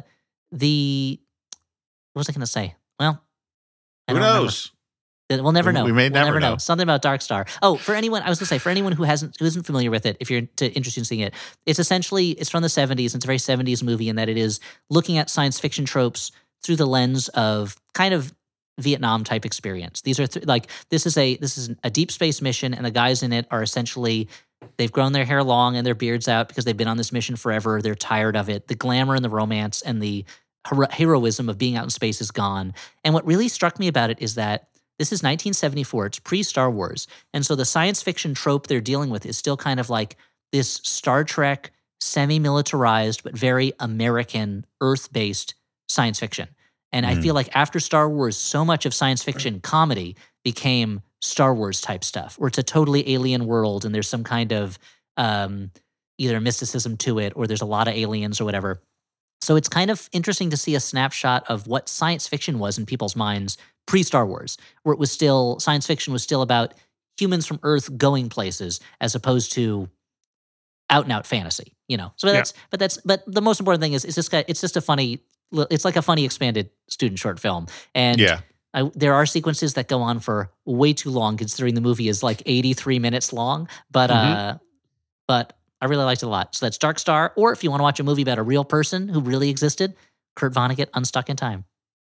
the what was I going to say? Well, I Who don't remember. knows? We'll never We- know. we may We'll never know. Something about Dark Star. Oh, for anyone, I was going to say, for anyone who hasn't, who isn't familiar with it, if you're to, interested in seeing it, it's essentially, it's from the seventies. It's a very seventies movie in that it is looking at science fiction tropes through the lens of kind of Vietnam type experience. These are th- like, this is a, this is a deep space mission, and the guys in it are essentially, they've grown their hair long and their beards out because they've been on this mission forever. They're tired of it. The glamour and the romance and the hero- heroism of being out in space is gone. And what really struck me about it is that this is nineteen seventy-four. It's pre-Star Wars. And so the science fiction trope they're dealing with is still kind of like this Star Trek, semi-militarized, but very American, Earth-based science fiction. And I feel like after Star Wars, so much of science fiction comedy became Star Wars type stuff, where it's a totally alien world and there's some kind of um, either mysticism to it or there's a lot of aliens or whatever. So it's kind of interesting to see a snapshot of what science fiction was in people's minds pre-Star Wars, where it was still, science fiction was still about humans from Earth going places as opposed to out and out fantasy, you know? So that's, yeah. but that's, but the most important thing is, it's just, it's just a funny, it's like a funny expanded student short film. And yeah. I, there are sequences that go on for way too long, considering the movie is like eighty-three minutes long, but, mm-hmm. uh, but I really liked it a lot. So that's Dark Star, or if you want to watch a movie about a real person who really existed, Kurt Vonnegut, Unstuck in Time.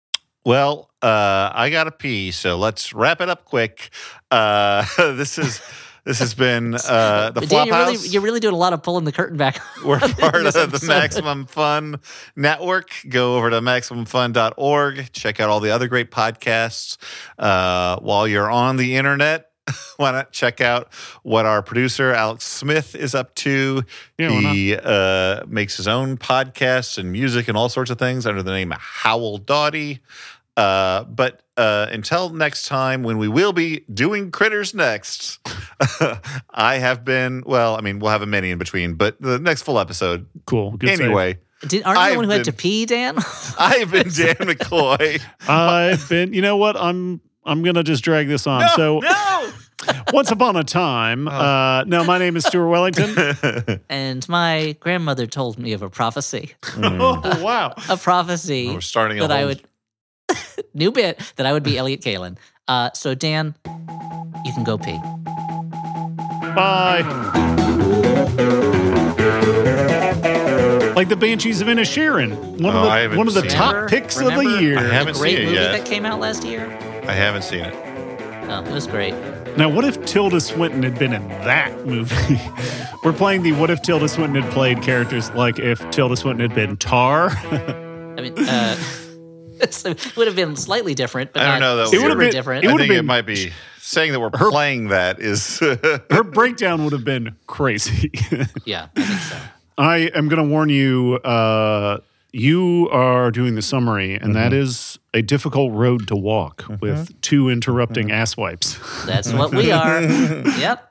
Well, uh, I got to pee, so let's wrap it up quick. Uh, this is this has been uh, the Dan, you're Flophouse. really, you're really doing a lot of pulling the curtain back. We're part of the episode. Maximum Fun Network. Go over to maximum fun dot org. Check out all the other great podcasts. Uh, while you're on the internet, why not check out what our producer, Alex Smith, is up to? Yeah, he uh, makes his own podcasts and music and all sorts of things under the name of Howell Doughty. Uh, but uh, until next time, when we will be doing Critters next, I have been, well, I mean, we'll have a mini in between, but the next full episode. Cool. Good anyway. Did, aren't you I've the one who had been- to pee, Dan? I've been Dan McCloy. I've been, you know what? I'm I'm going to just drag this on. No, so no! once upon a time, uh, no, my name is Stuart Wellington. And my grandmother told me of a prophecy. Oh, wow. A prophecy We're starting a that I whole- would, new bit, that I would be Elliot Kalin. Uh, so, Dan, you can go pee. Bye. Like the Banshees of Inisherin, one Oh, of I the haven't one of the seen top it. picks Remember? of the year. I haven't Great seen it movie yet. that came out last year. I haven't seen it. Oh, it was great. Now, what if Tilda Swinton had been in that movie? We're playing the what if Tilda Swinton had played characters like if Tilda Swinton had been Tar. I mean, uh, so it would have been slightly different, but I don't not know, that super would have been- different. it I would think have it been- might be saying that we're playing that is. Her breakdown would have been crazy. Yeah, I think so. I am going to warn you, uh, you are doing the summary, and that is a difficult road to walk with two interrupting ass wipes. That's what we are. Yep.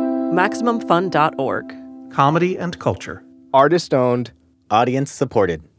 Maximum Fun dot org. Comedy and culture. Artist owned. Audience supported.